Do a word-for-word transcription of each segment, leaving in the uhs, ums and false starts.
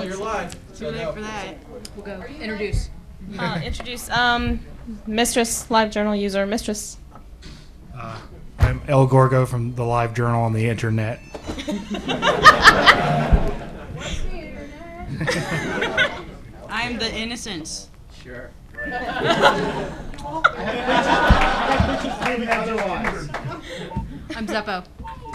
you're live. Too late for that. We'll go. Introduce. Uh, introduce um, Mistress, Live Journal user, Mistress. Uh, I'm El Gorgo from the Live Journal on the internet. I'm the Innocence. Sure. I'm Zeppo.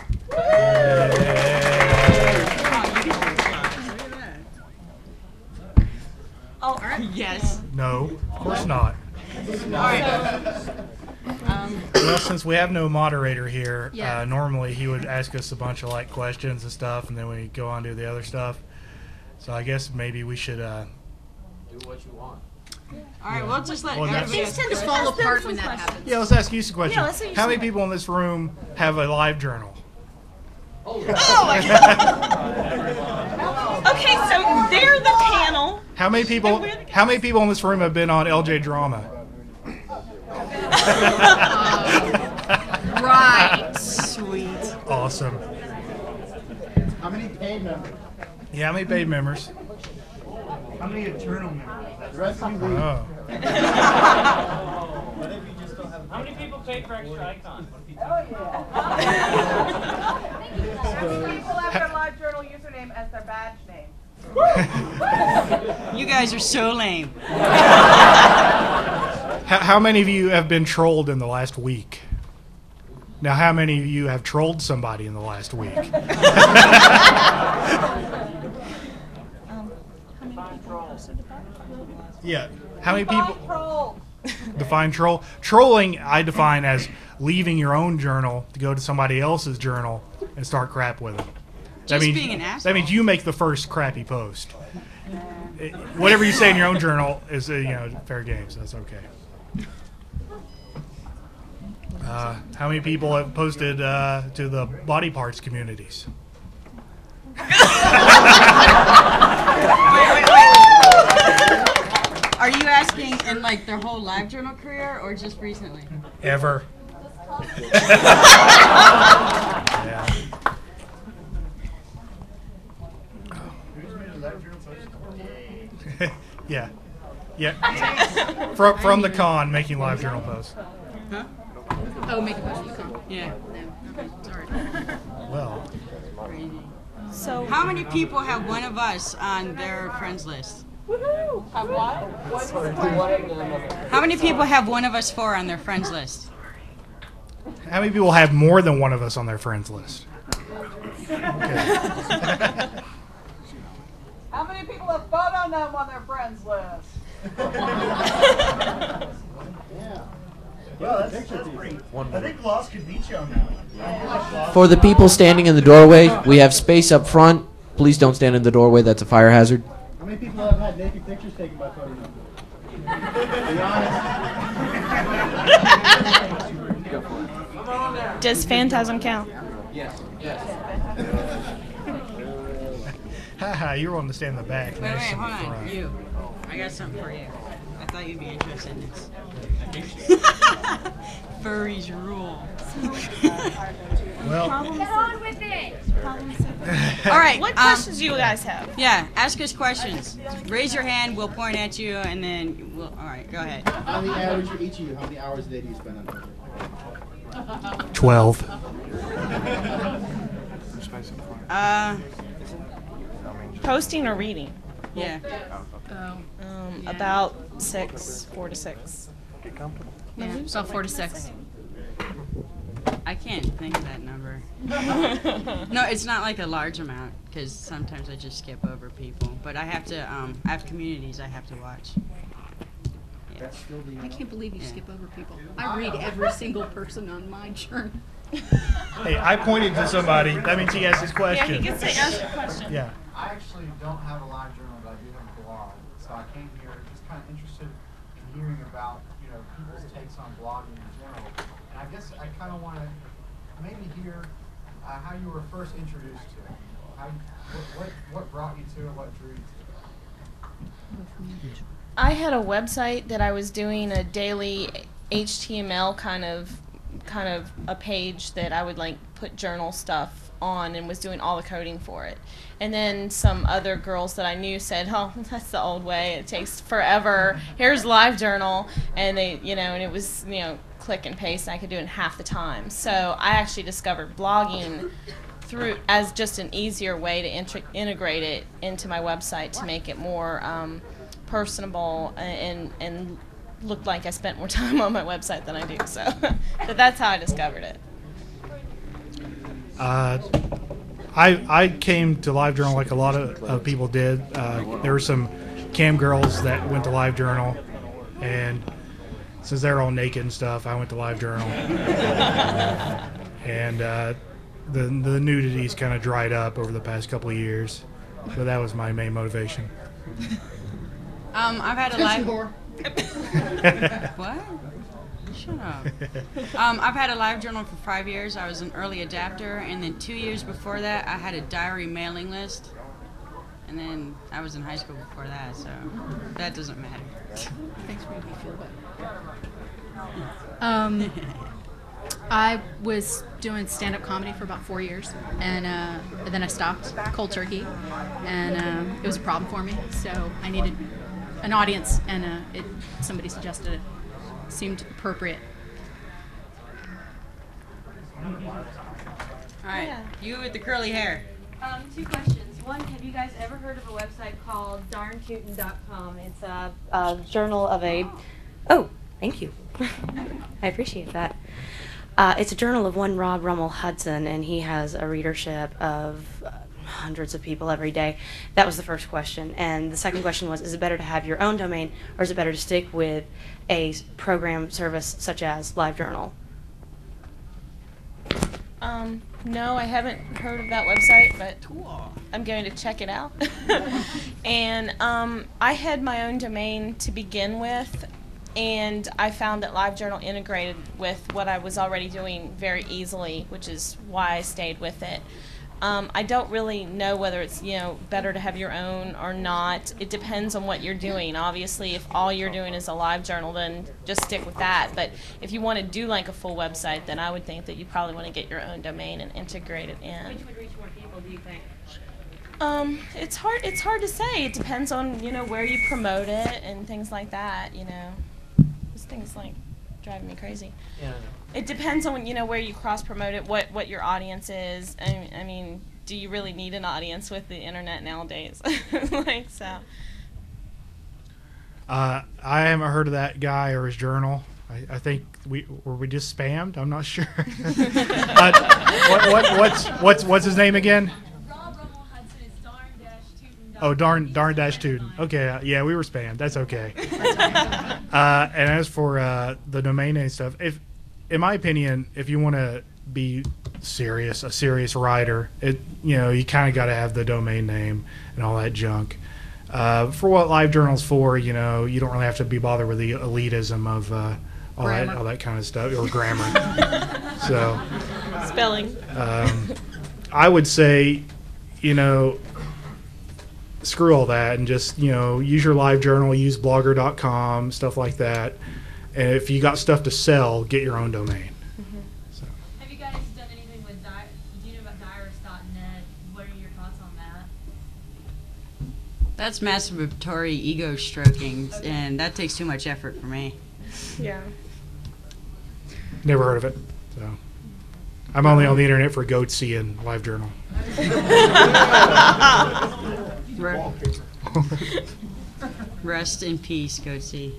Oh, yes. No, of course not. All right. Um, Well, since we have no moderator here, Yeah. uh, normally he would ask us a bunch of like questions and stuff, and then we go on to the other stuff. So I guess maybe we should. Uh, Do what you want. All right, we'll just let Well, that's- everybody things tend to fall apart when that happens. yeah, let's ask you some questions. Yeah, let's ask you How some many people in this room have a Live Journal? Oh my god. Okay, so they're the panel. How many people? How many people in this room have been on L J Drama? Right. Sweet. Awesome. How many paid members? Yeah, how many paid members? How many eternal members? The rest of you leave. Oh. How many people paid for extra icons? How many people have their Live Journal username as their badge name? You guys are so lame. How, how many of you have been trolled in the last week? Now, how many of you have trolled somebody in the last week? Yeah. How many people? Troll. Define troll. Trolling, I define as leaving your own journal to go to somebody else's journal and start crap with it. Just that means, being an asshole. That means you make the first crappy post. It- whatever you say in your own journal is, uh, you know, fair game, so that's okay. Uh, how many people have posted uh, to the body parts communities? Are you asking in like their whole Live Journal career or just recently? Ever. Yeah. Yeah. Yeah. From, from the con, making live journal posts. Huh? Oh, make a question. Come. Yeah. No. Okay. Sorry. Well, Crazy. So How many people have one of us on their friends list? Woohoo! Have what? How many people have one of us four on their friends list? how many people have more than one of us on their friends list? How many people have photo them on their friends list? Well, that's, that's pretty. I think Lost could beat you on that. For the people standing in the doorway, we have space up front. Please don't stand in the doorway. That's a fire hazard. How many people have had naked pictures taken by photo numbers? Be honest. does Phantasm count? Yes. Yes. Haha, you were on to stand in the back. Wait, nice wait, in the hold on. front. You. I got something for you. I thought you'd be interested in this. Furries rule. Well, Get on with it! All right. What um, questions do you guys have? Yeah, ask us questions. Raise your hand. We'll point at you, and then we'll. All right, go ahead. On the average for each of you, how many hours a day do you spend on Twitter? twelve. Uh, Posting or reading? yeah. Oh. Um, Yeah. About six, four to six. Yeah. So four to six. I can't think of that number. No, it's not like a large amount because sometimes I just skip over people. But I have to. Um, I have communities I have to watch. Yeah. I can't believe you Yeah. skip over people. I read every single person on my journal. Hey, I pointed to somebody. That means he asked his Yeah, question. he gets to ask a question. Yeah. I actually don't have a live journal, but I do have a blog. So I came here just kind of interested in hearing about, you know, people's takes on blogging in general. And I guess I kind of want to maybe hear uh, how you were first introduced to it. How, what, what, what brought you to it? What drew you to it? I had a website that I was doing a daily H T M L kind of kind of a page that I would like put journal stuff on and was doing all the coding for it. And then some other girls that I knew said, "Oh, that's the old way. It takes forever. Here's LiveJournal," and they, you know, and it was, you know, click and paste, and I could do it in half the time. So I actually discovered blogging through as just an easier way to int- integrate it into my website to make it more um, personable and and look like I spent more time on my website than I do. So, but that's how I discovered it. Uh, I I came to LiveJournal like a lot of uh, people did. Uh, there were some cam girls that went to LiveJournal, and since they're all naked and stuff, I went to LiveJournal. and uh, the the nudity's kind of dried up over the past couple of years, so that was my main motivation. Um, I've had a live. What? Shut up. Um, I've had a LiveJournal for five years. I was an early adapter, and then two years before that, I had a diary mailing list. And then I was in high school before that, so that doesn't matter. Thanks for making me feel better. Um, I was doing stand-up comedy for about four years, and, uh, and then I stopped cold turkey, and uh, it was a problem for me. So I needed an audience, and uh, it somebody suggested it. Seemed appropriate. All right, Yeah. you with the curly hair. Um, two questions. One, have you guys ever heard of a website called darn tootin dot com? It's a, a journal of a... Oh, thank you. I appreciate that. Uh, it's a journal of one Rob Rummel Hudson, and he has a readership of uh, hundreds of people every day. That was the first question. And the second question was, is it better to have your own domain, or is it better to stick with a program service such as LiveJournal? Um, no, I haven't heard of that website, but I'm going to check it out. And um, I had my own domain to begin with, and I found that LiveJournal integrated with what I was already doing very easily, which is why I stayed with it. Um, I don't really know whether it's, you know, better to have your own or not. It depends on what you're doing. Obviously, if all you're doing is a LiveJournal, then just stick with that. But if you want to do like a full website, then I would think that you probably want to get your own domain and integrate it in. Which would reach more people, do you think? Um, it's hard. It's hard to say. It depends on, you know, where you promote it and things like that. You know, this thing's like driving me crazy. Yeah. It depends on, you know, where you cross promote it, what what your audience is. I, I mean, do you really need an audience with the internet nowadays? Like so. Uh, I haven't heard of that guy or his journal. I, I think we were we just spammed. I'm not sure. uh, what, what what's what's what's his name again? Rob Rummel Hudson is darn dash tootin dot com. Oh, darn darn dash Tootin. Okay, uh, yeah, we were spammed. That's okay. uh, and as for uh, the domain name stuff, if in my opinion, if you want to be serious, a serious writer, it you know you kind of got to have the domain name and all that junk. Uh, for what LiveJournal's for, you know, you don't really have to be bothered with the elitism of uh, all that Grammar. all that kind of stuff or grammar. So, Spelling. um, I would say, you know, screw all that and just you know use your LiveJournal, use blogger dot com, stuff like that. And if you got stuff to sell, get your own domain. So. Have you guys done anything with Di- do you know about diarist dot net? What are your thoughts on that? That's masturbatory ego stroking, and that takes too much effort for me. Yeah. Never heard of it. So I'm only on the internet for Goatsy and LiveJournal. Re- Rest in peace, Goatsy.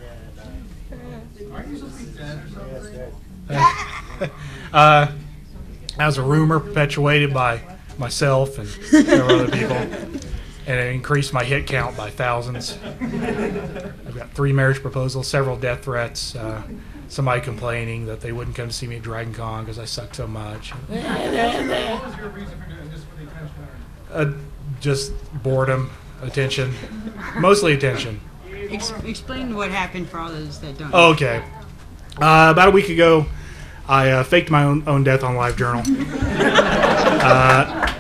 uh, that was a rumor perpetuated by myself and several other people, and it increased my hit count by thousands. I've got three marriage proposals, several death threats, uh, somebody complaining that they wouldn't come to see me at Dragon Con because I suck so much. What was your reason for doing this for the attention? Uh, just boredom, attention, mostly attention. Ex- explain what happened for all those that don't. Oh, okay. Uh, about a week ago, I uh, faked my own, own death on LiveJournal. uh,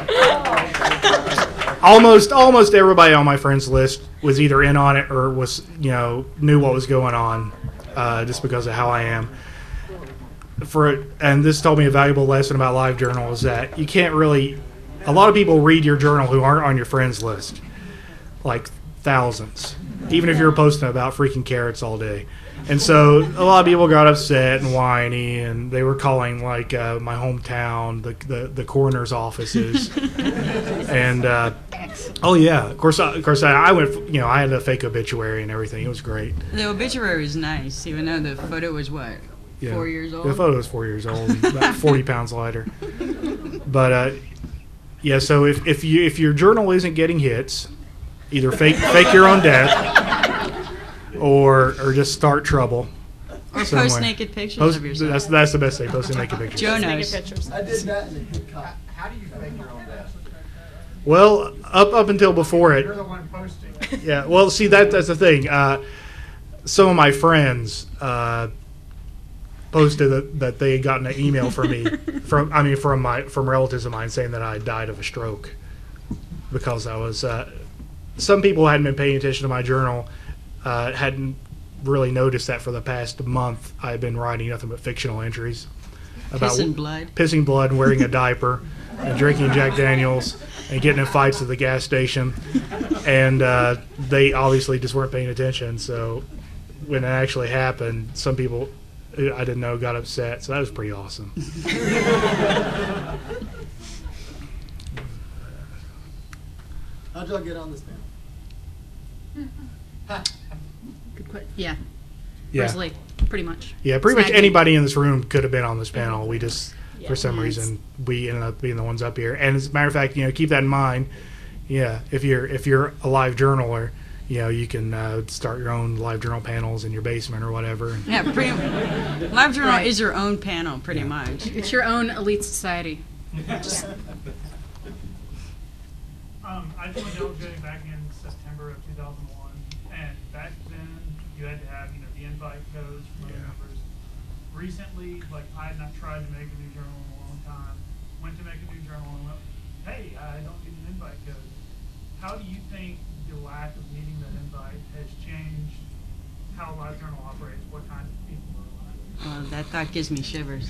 almost, almost everybody on my friends list was either in on it or was, you know, knew what was going on, uh, just because of how I am. for and this taught me a valuable lesson about LiveJournal is that you can't really. A lot of people read your journal who aren't on your friends list, like thousands, even if you're posting about freaking carrots all day. And so a lot of people got upset and whiny, and they were calling like uh, my hometown the, the the coroner's offices. and uh, oh yeah, of course, of course, I, I went. You know, I had a fake obituary and everything. It was great. The obituary was nice, even though the photo was what Yeah. four years old. The photo was four years old, about forty pounds lighter. But uh, yeah, so if, if you if your journal isn't getting hits, either fake fake your own death, or or just start trouble. Or somewhere. post naked pictures Post- of yourself. That's that's the best thing. Post naked pictures. Joe Naked knows. pictures. I did that and it hit How, cop. how do you fake your own death? Well, up up until before it. You're the one posting. Yeah. Well, see that that's the thing. Uh, some of my friends uh, posted that, that they had gotten an email from me from I mean from my from relatives of mine saying that I died of a stroke because I was. Uh, some people hadn't been paying attention to my journal, uh, hadn't really noticed that for the past month I've been writing nothing but fictional entries about Pissing blood. pissing blood, and wearing a diaper, and drinking Jack Daniels, and getting in fights at the gas station. And uh, they obviously just weren't paying attention. So when it actually happened, some people I didn't know got upset. So that was pretty awesome. How'd y'all get on this panel? Good que- Yeah. Yeah. Where's Lee? Pretty much. Yeah, pretty much Snagged me. anybody in this room could have been on this panel. We just, Yeah. for some Yeah, it's- reason, we ended up being the ones up here. And as a matter of fact, you know, keep that in mind. Yeah, if you're if you're a live journaler, you know, you can uh, start your own live journal panels in your basement or whatever. Yeah, pretty. Live Journal Right. is your own panel, pretty much. It's your own elite society. Um, I joined L J back in September of two thousand one, and back then you had to have, you know, the invite codes from other Yeah. members. Recently, like, I had not tried to make a new journal in a long time. Went to make a new journal and went, hey, I don't get an invite code. How do you think the lack of needing that invite has changed how LiveJournal operates? What kinds of people are alive? Well, that thought gives me shivers.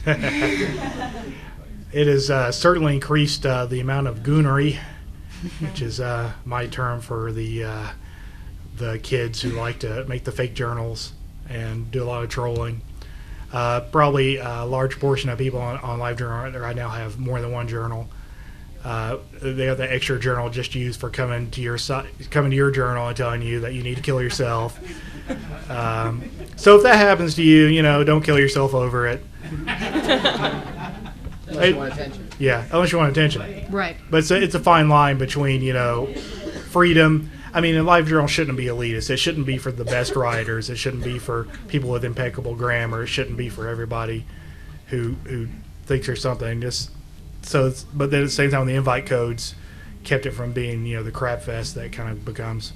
It has uh, certainly increased uh, the amount of goonery, which is uh, my term for the uh, the kids who like to make the fake journals and do a lot of trolling. Uh, probably a large portion of people on, on LiveJournal right now have more than one journal. Uh, they have the extra journal just used for coming to your si- coming to your journal and telling you that you need to kill yourself. Um, so if that happens to you, you know, don't kill yourself over it. Unless you want attention. Yeah, unless you want attention. Right. But it's a, it's a fine line between, you know, freedom. I mean, a live journal shouldn't be elitist. It shouldn't be for the best writers. It shouldn't be for people with impeccable grammar. It shouldn't be for everybody who who thinks there's something. Just so, it's, but then at the same time, the invite codes kept it from being, you know, the crap fest that it kind of becomes.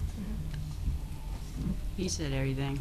He said everything.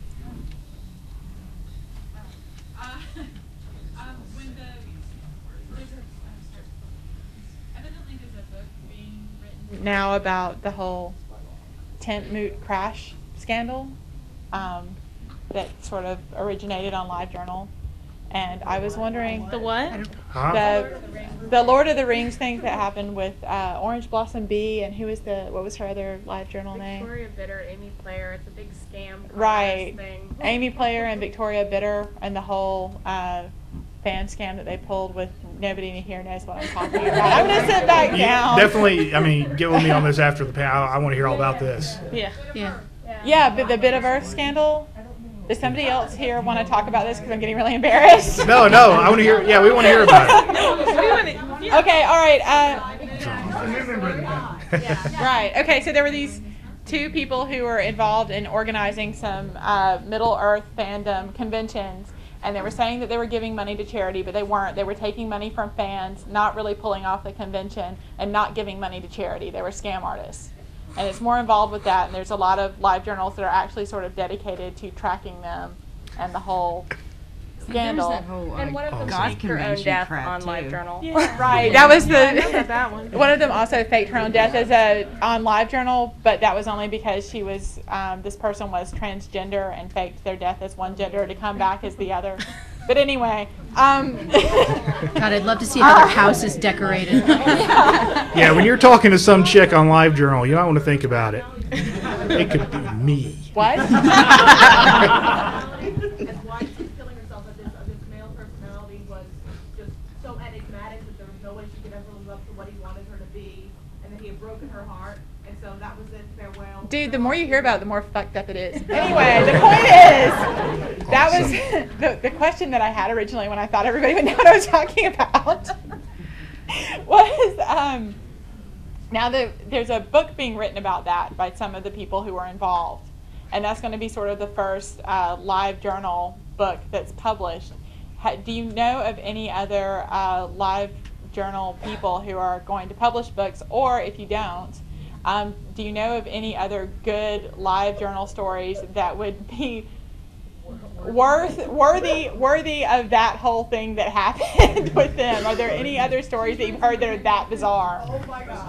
Uh, um, when the there's a evidently there's a book being written now about the whole tent moot crash scandal um, that sort of originated on LiveJournal. And I was wondering The what? Huh? the the Lord of the Rings thing that happened with uh, Orange Blossom Bee and who was the what was her other LiveJournal name? Victoria Bitter, Amy Player. It's a big scam. Right. Thing. Amy Player and Victoria Bitter and the whole uh, fan scam that they pulled with nobody here knows what I'm talking about. I'm gonna sit back You down. definitely, I mean, get with me on this after the panel. I, I want to hear all about this. Yeah. Yeah. Yeah, but the Bit of Earth scandal. Does somebody else here want to talk about this? Because I'm getting really embarrassed. No, no, I want to hear. Yeah, we want to hear about it. Okay, all right. Uh, right. Okay, so there were these two people who were involved in organizing some uh, Middle Earth fandom conventions, and they were saying that they were giving money to charity, but they weren't. They were taking money from fans, not really pulling off the convention, and not giving money to charity. They were scam artists. And it's more involved with that, and there's a lot of live journals that are actually sort of dedicated to tracking them and the whole scandal. There's that whole, uh, And one of them God faked her own convention death crap, on too. LiveJournal. Right, that was the Yeah, I remember that one. One of them also faked her own death as a on LiveJournal, but that was only because she was um, this person was transgender and faked their death as one gender to come back as the other. But anyway, um, God, I'd love to see how their house is decorated. Yeah, when you're talking to some chick on LiveJournal, you might want to think about it. It could be me. what? As White was killing herself, that this, uh, this male personality was just so enigmatic that there was no way she could ever live up to what he wanted her to be, and that he had broken her heart, and so that was it, farewell. Dude, the more you hear about it, the more fucked up it is. Anyway, the point is, that was the, the question that I had originally when I thought everybody would know what I was talking about. was, um, now the, there's a book being written about that by some of the people who were involved. And that's going to be sort of the first uh, LiveJournal book that's published. Ha, do you know of any other uh, LiveJournal people who are going to publish books? Or if you don't, um, do you know of any other good LiveJournal stories that would be worth worthy worthy of that whole thing that happened with them? Are there any other stories that you've heard that are that bizarre? Earl.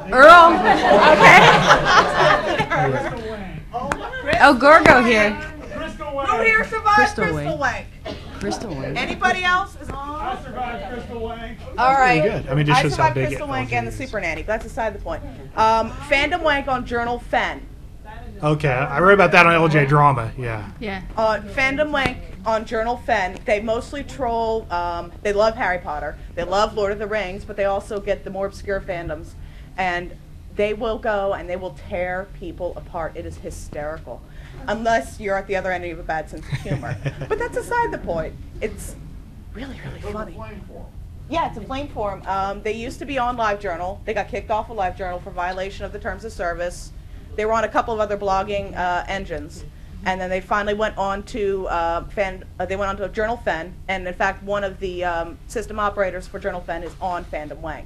Okay. Oh, Gorgo here. Who here survived Crystal Crystal, Wank. Wank? Crystal Wank. Anybody else is on? I survived Crystal Wank. All right. Pretty good. I mean, it just I shows how survived big Crystal it- Wank oh, and the geez. Super Nanny. But that's aside the point. Um, Fandom Wank on Journal Fen. Okay, I wrote about that on L J Drama. Yeah. Yeah. Uh, Fandom Wank on Journal Fen. They mostly troll. Um, they love Harry Potter. They love Lord of the Rings, but they also get the more obscure fandoms, and they will go and they will tear people apart. It is hysterical, unless you're at the other end and you have a bad sense of humor. But that's aside the point. It's really, really funny. Yeah, it's a flame forum. Um, they used to be on LiveJournal. They got kicked off of LiveJournal for violation of the terms of service. They were on a couple of other blogging uh, engines, and then they finally went on to uh, Fan. Uh, they went on to Journal Fen, and in fact, one of the um, system operators for Journal Fen is on Fandom Wank,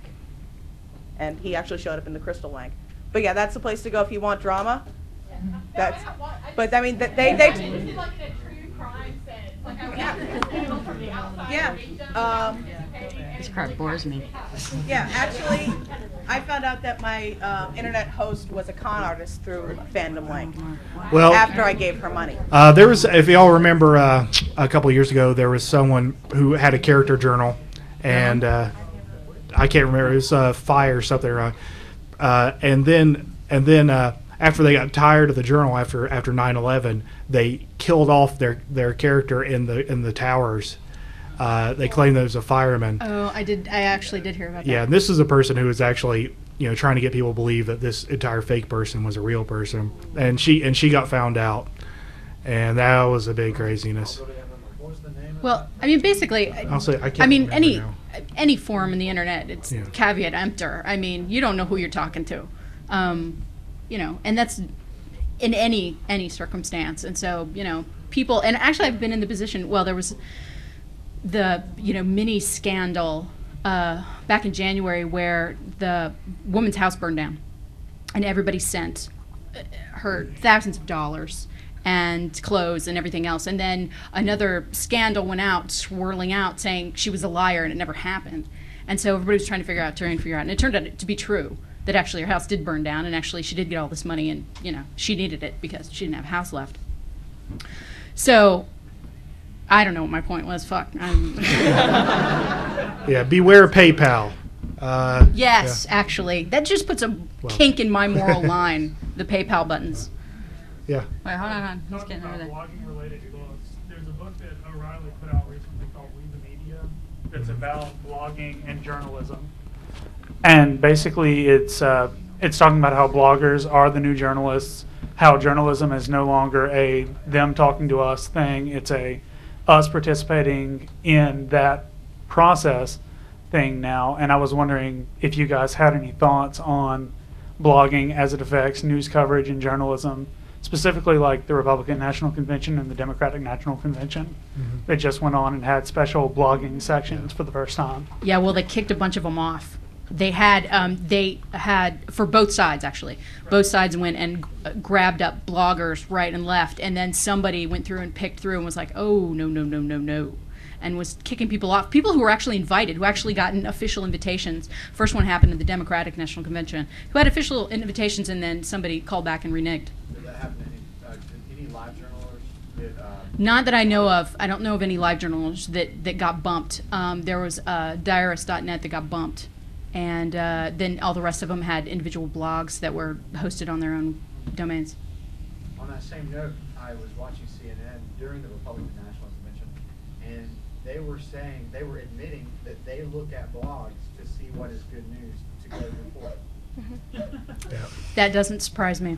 and he actually showed up in the Crystal Wank. But yeah, that's the place to go if you want drama. That's. But I mean, th- they they. This is like in a true crime sense. Like I would have to feel from the outside. Yeah. Um, This part bores me. Yeah, actually, I found out that my uh, internet host was a con artist through Fandom Wank. Well- after I gave her money. Uh, there was, if y'all remember, uh, a couple of years ago, there was someone who had a character journal, and uh, I can't remember. It was uh, Fire or something. Uh, uh, and then, and then uh, after they got tired of the journal after after nine eleven, they killed off their, their character in the in the towers. Uh, they claimed that it was a fireman. Oh, I did. I actually did hear about that. Yeah, and this is a person who was actually, you know, trying to get people to believe that this entire fake person was a real person, and she and she got found out, and that was a big craziness. Well, I mean, basically, I'll say I can't. I mean, remember any now. any forum in the internet, it's Yeah. caveat emptor. I mean, you don't know who you're talking to, um, you know, and that's in any any circumstance. And so, you know, people. And actually, I've been in the position. Well, there was the you know mini scandal uh, back in January where the woman's house burned down, and everybody sent her thousands of dollars and clothes and everything else. And then another scandal went out, swirling out, saying she was a liar and it never happened. And so everybody was trying to figure out, trying to figure out. And it turned out to be true, that actually her house did burn down, and actually she did get all this money, and, you know, she needed it because she didn't have a house left. So, I don't know what my point was. Fuck. I'm Yeah, beware PayPal. Uh, yes, actually. That just puts a Well. kink in my moral line, the PayPal buttons. Yeah. Wait, hold on, hold on. He's Talking getting over about there. blogging related books. There's a book that O'Reilly put out recently called We the Media that's about blogging and journalism. And basically it's uh, it's talking about how bloggers are the new journalists, how journalism is no longer a them talking to us thing. It's a us participating in that process thing now. And I was wondering if you guys had any thoughts on blogging as it affects news coverage and journalism, specifically like the Republican National Convention and the Democratic National Convention. Mm-hmm. That just went on and had special blogging sections for the first time. Yeah, well, they kicked a bunch of them off. They had, um, they had, for both sides, actually. Both sides went and g- grabbed up bloggers right and left, and then somebody went through and picked through and was like, oh, no, no, no, no, no, and was kicking people off. People who were actually invited, who actually gotten official invitations. First one happened at the Democratic National Convention, who had official invitations, and then somebody called back and reneged. Did that happen to any, uh, did any live journalers, Did, uh, Not that I know of. I don't know of any live journals that, that got bumped. Um, there was uh, diarist dot net that got bumped. And uh, then all the rest of them had individual blogs that were hosted on their own domains. On that same note, I was watching C N N during the Republican National Convention, and they were saying, they were admitting that they look at blogs to see what is good news to go report. Yeah. That doesn't surprise me.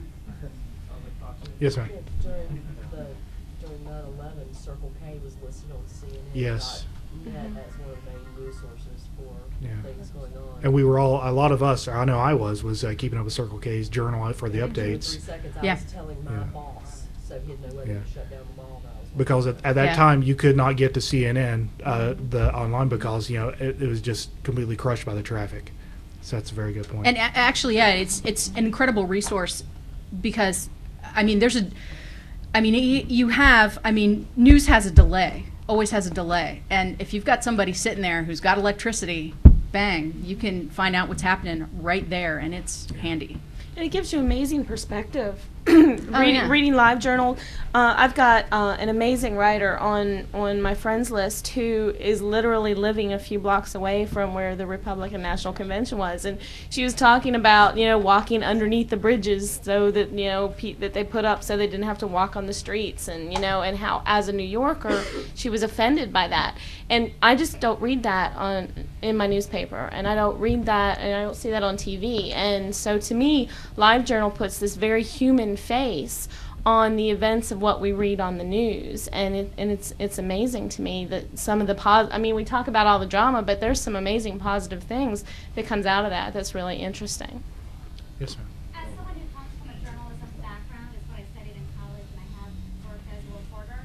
Yes, ma'am. During the during nine eleven, Circle K was listed on C N N. Yes. Net as one of the main news sources for Yeah. things going on. And we were all, a lot of us, I know I was, was uh, keeping up with Circle K's journal for the In two or updates. three seconds, I Yeah. was telling my Yeah. boss, so he'd know whether Yeah. to shut down the mall that I was Because at, at that Yeah. time, you could not get to C N N, uh, the online, because, you know, it, it was just completely crushed by the traffic. So that's a very good point. And a- actually, yeah, it's it's an incredible resource because, I mean, there's a, I mean, y- you have, I mean, news has a delay, always has a delay. And if you've got somebody sitting there who's got electricity, bang, you can find out what's happening right there, and it's handy. And it gives you amazing perspective. reading, yeah. reading LiveJournal, uh, I've got uh, an amazing writer on on my friends list who is literally living a few blocks away from where the Republican National Convention was, and she was talking about you know walking underneath the bridges so that you know pe- that they put up so they didn't have to walk on the streets, and you know and how as a New Yorker she was offended by that, and I just don't read that on in my newspaper, and I don't read that, and I don't see that on T V, and so to me, LiveJournal puts this very human face on the events of what we read on the news, and it, and it's it's amazing to me that some of the pos- I mean we talk about all the drama, but there's some amazing positive things that comes out of that that's really interesting. Yes, ma'am. As someone who comes from a journalism background, it's what I studied in college and I have worked as a reporter,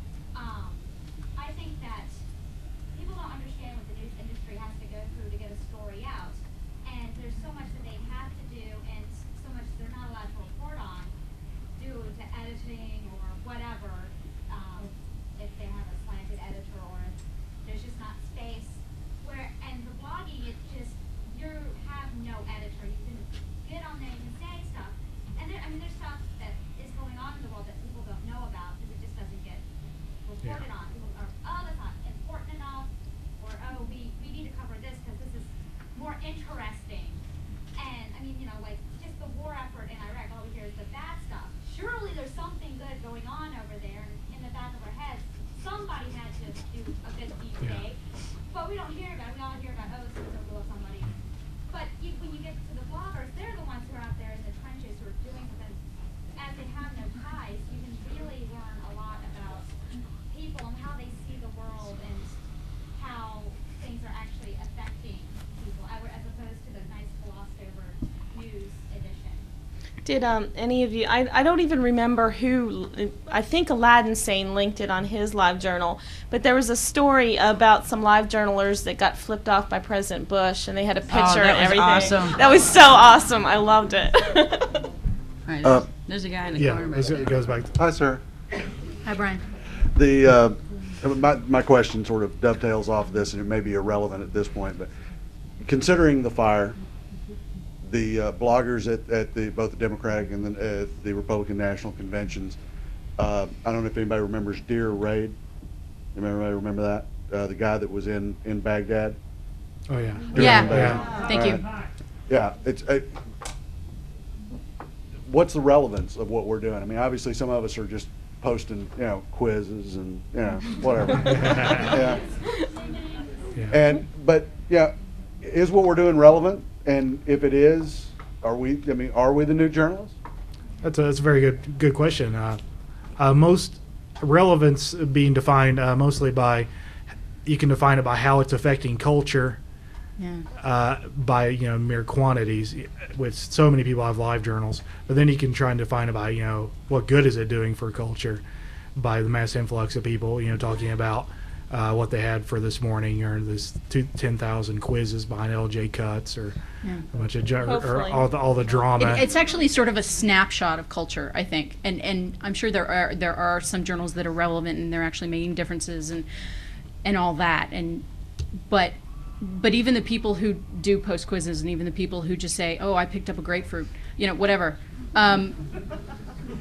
um, I think that people don't understand what the news industry has to go through to get a story out, and there's so much that they have to do and so much they're not allowed to report on due to editing or whatever, um, if they have a slanted editor or if there's just not space. Where and the blogging, it's just you have no editor. You can get on there, you can say stuff, and there, I mean there's stuff that is going on in the world that people don't know about because it just doesn't get reported on. People are, oh, that's not important enough, or oh, we we need to cover this because this is more interesting. And I mean, you know, like just the war effort in Iraq, all we hear is the bad stuff. Surely there's something good going on over there in the back of our heads. Somebody had to do a good deed today. But we don't hear about it. We all hear about, oh, so and so blew up somebody. But you, when you get to the bloggers, they're the ones who are out there in the trenches who are doing something. As they have no ties, you can really learn a lot about people and how they see the world and how things are actually affecting people, as opposed to the nice glossed over news edition. Did um, any of you, I, I don't even remember who, I think Aladdin Sane linked it on his live journal, but there was a story about some live journalers that got flipped off by President Bush, and they had a picture Oh, that and was everything. awesome. That was so awesome. I loved it. All right, Uh, there's, there's a guy in the Yeah, corner. it goes back. Hi, sir. Hi, Brian. The uh, my my question sort of dovetails off of this, and it may be irrelevant at this point, but considering the fire, the uh, bloggers at, at the both the Democratic and the, uh, the Republican National Conventions, uh, I don't know if anybody remembers Deer Raid. Anybody remember that? Uh, the guy that was in in Baghdad. Oh, yeah. Yeah. Yeah. Thank you. Uh, yeah, it's. Uh, what's the relevance of what we're doing? I mean, obviously, some of us are just posting, you know, quizzes and you know whatever. yeah. Yeah. And but yeah, is what we're doing relevant? And if it is, are we? I mean, are we the new journalists? That's a, that's a very good good question. Uh, uh, most relevance being defined uh, mostly by, you can define it by how it's affecting culture, Yeah. uh, by you know mere quantities. With so many people have live journals, but then you can try and define it by you know what good is it doing for culture, by the mass influx of people you know talking about uh, what they had for this morning, or this two, ten thousand quizzes behind L J Cuts, or Yeah. a bunch of ju- or, or Hopefully. all the all the drama. It, it's actually sort of a snapshot of culture, I think, and and I'm sure there are there are some journals that are relevant and they're actually making differences and and all that, and but but even the people who do post quizzes and even the people who just say, oh, I picked up a grapefruit, you know, whatever. Um,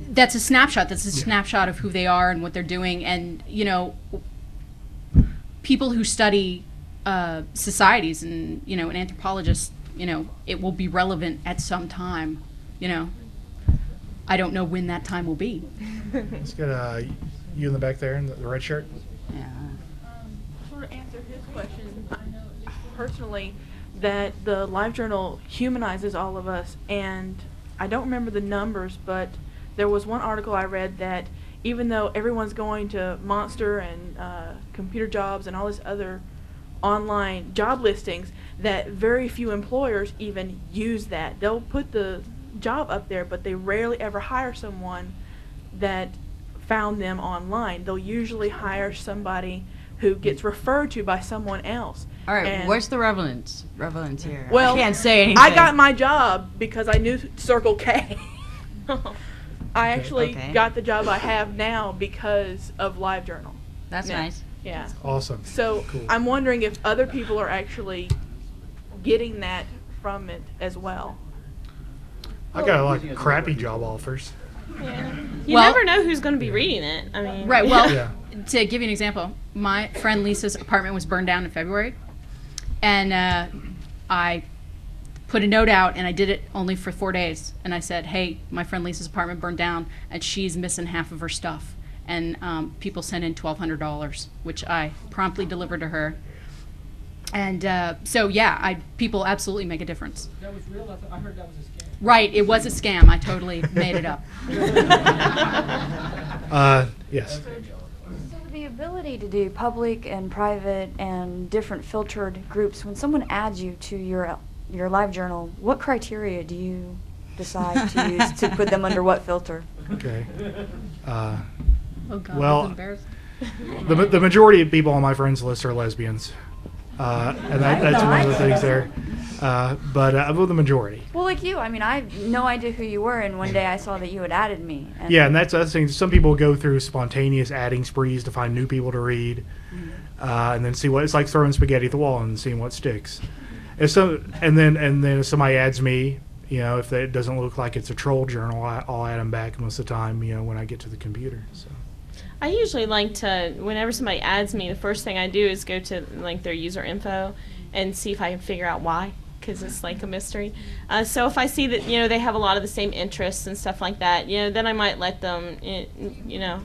that's a snapshot. That's a snapshot of who they are and what they're doing. And, you know, people who study uh, societies and, you know, an anthropologist, you know, it will be relevant at some time, you know. I don't know when that time will be. Let's get uh, you in the back there in the, the red shirt. Yeah. Um, sort of answer his question, I know personally that the LiveJournal humanizes all of us, and I don't remember the numbers, but there was one article I read that even though everyone's going to Monster and uh, computer jobs and all this other online job listings, that very few employers even use that. They'll put the job up there, but they rarely ever hire someone that found them online. They'll usually hire somebody who gets referred to by someone else. All right, And- what's the relevance? Relevance here. Well, I can't say anything. I got my job because I knew Circle K. I actually Okay. got the job I have now because of LiveJournal. That's Yeah. nice. Yeah. Awesome. So Cool. I'm wondering if other people are actually getting that from it as well. I got like crappy job offers. Yeah. You Well- never know who's going to be reading it. I mean, Right. Well, Yeah. to give you an example, my friend Lisa's apartment was burned down in February, and uh, I put a note out, and I did it only for four days. And I said, "Hey, my friend Lisa's apartment burned down, and she's missing half of her stuff." And um, people sent in twelve hundred dollars, which I promptly delivered to her. And uh, so, yeah, I people absolutely make a difference. That was real? I, th- I heard that was a scam. Right, it was a scam. I totally made it up. Uh, yes. So the ability to do public and private and different filtered groups, when someone adds you to your your LiveJournal, what criteria do you decide to use to put them under what filter? Okay. Uh, Oh, God, well, that's embarrassing. the ma- the majority of people on my friends list are lesbians, uh, and that, that's one of the things there. Uh, but uh, well, the majority. Well, like you, I mean, I have no idea who you were, and one day I saw that you had added me. And Yeah, and that's that's the thing. Some people go through spontaneous adding sprees to find new people to read, uh, and then see what it's like throwing spaghetti at the wall and seeing what sticks. If so, and then and then if somebody adds me, you know, if it doesn't look like it's a troll journal, I, I'll add them back most of the time. You know, when I get to the computer. So. I usually like to, whenever somebody adds me, the first thing I do is go to like their user info and see if I can figure out why, because it's like a mystery. Uh, so if I see that, you know, they have a lot of the same interests and stuff like that, you know, then I might let them, eh, you know.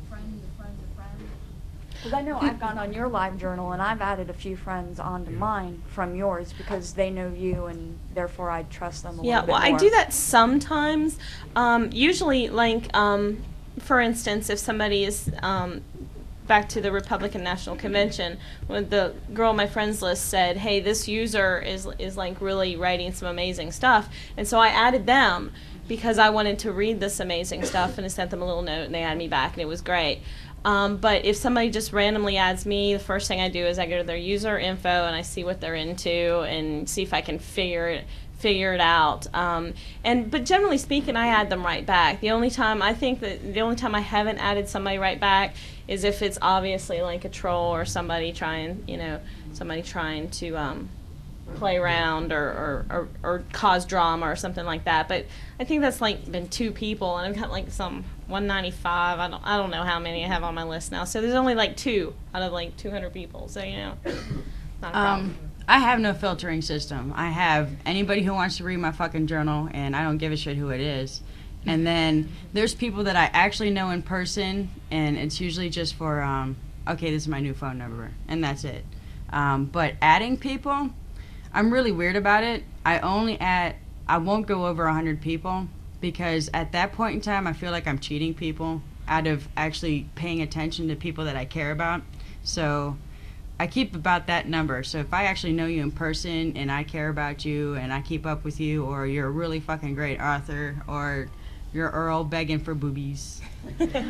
Because I know I've gone on your LiveJournal and I've added a few friends onto mine from yours because they know you and therefore I trust them a Yeah, little bit well, I more. do that sometimes. Um, usually, like, um, for instance, if somebody is um, back to the Republican National Convention, when the girl on my friends list said, "Hey, this user is is like really writing some amazing stuff," and so I added them because I wanted to read this amazing stuff, and I sent them a little note, and they added me back, and it was great. Um, but if somebody just randomly adds me, the first thing I do is I go to their user info and I see what they're into and see if I can figure it figure it out. Um, and but generally speaking, I add them right back. The only time I think that the only time I haven't added somebody right back is if it's obviously like a troll or somebody trying, you know, somebody trying to um, play around or, or, or, or cause drama or something like that. But I think that's like been two people, and I've got like some one ninety-five. I don't I don't know how many I have on my list now. So there's only like two out of like two hundred people. So you know, not a problem. Um, I have no filtering system. I have anybody who wants to read my fucking journal, and I don't give a shit who it is. And then there's people that I actually know in person, and it's usually just for, um, okay, this is my new phone number, and that's it. Um, but adding people, I'm really weird about it. I only add, I won't go over one hundred people, because at that point in time, I feel like I'm cheating people out of actually paying attention to people that I care about. So I keep about that number. So if I actually know you in person and I care about you and I keep up with you, or you're a really fucking great author, or you're Earl begging for boobies, then,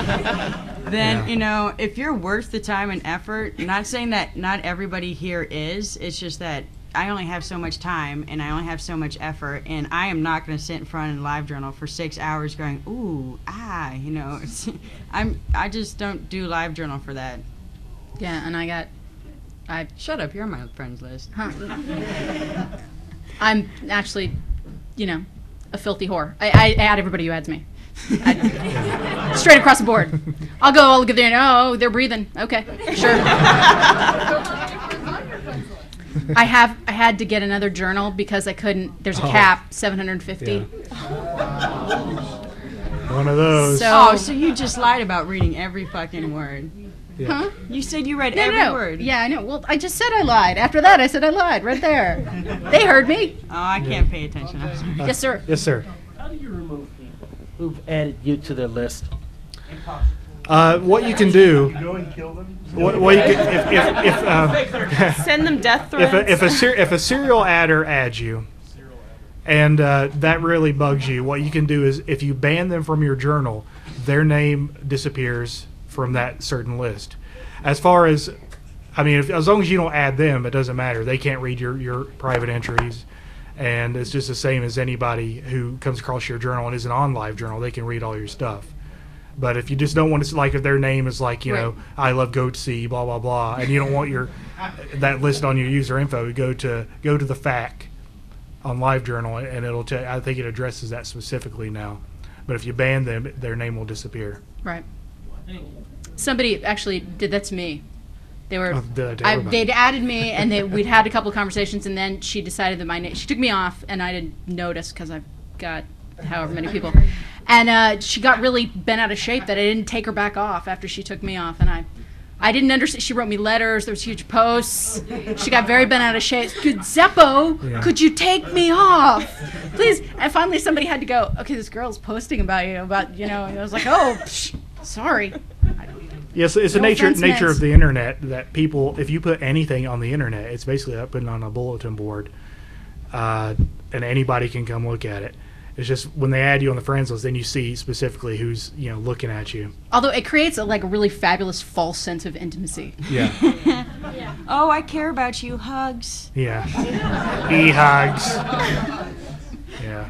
Yeah. you know, if you're worth the time and effort, not saying that not everybody here is, it's just that I only have so much time and I only have so much effort, and I am not going to sit in front of the LiveJournal for six hours going, ooh, ah, you know, it's, I'm, I just don't do LiveJournal for that. Yeah, and I got, I Shut up, you're on my friends list. Huh. I'm actually, you know, a filthy whore. I, I add everybody who adds me. I, straight across the board. I'll go. I'll give them. Oh, they're breathing. Okay, sure. I have. I had to get another journal because I couldn't. There's a Oh. cap, seven hundred fifty. One of those. So- Oh, so you just lied about reading every fucking word. Yeah. Huh? You said you read No, every no. word. Yeah, I know. Well, I just said I lied. After that, I said I lied right there. They heard me. Oh, I can't pay attention. I'm sorry. Yes, sir. Yes, sir. How do you remove people who've added you to their list? Uh, what you can do. Go and kill them. What, what you can, if if, if um, Send them death if threats. a, if a ser- if a serial adder adds you, and uh, that really bugs you, what you can do is if you ban them from your journal, their name disappears from that certain list. As far as, I mean, if, as long as you don't add them, it doesn't matter. They can't read your, your private entries, and it's just the same as anybody who comes across your journal and isn't on Live Journal. They can read all your stuff. But if you just don't want to, like, if their name is like, you know, I love Goatsy, blah blah blah, and you don't want your that listed on your user info, go to go to the F A Q on Live Journal, and it'll tell. I think it addresses that specifically now. But if you ban them, their name will disappear. Right. Somebody actually did that to me. They were. Oh, did I to I, everybody. they'd added me, and they, we'd had a couple of conversations, and then she decided that my name. She took me off, and I didn't notice because I've got however many people, and uh, she got really bent out of shape that I didn't take her back off after she took me off, and I. I didn't understand. She wrote me letters. There was huge posts. She got very bent out of shape. Good Zeppo, Yeah. could you take me off, please? And finally, somebody had to go. Okay, this girl's posting about you, about you know. And I was like, oh, psh, sorry. Yes, it's the No nature offense nature meant. of the internet that people, if you put anything on the internet, it's basically like putting on a bulletin board, uh, and anybody can come look at it. It's just when they add you on the friends list, then you see specifically who's you know looking at you. Although it creates a, like a really fabulous false sense of intimacy. Yeah. Oh, I care about you. Hugs. Yeah. E hugs. Yeah.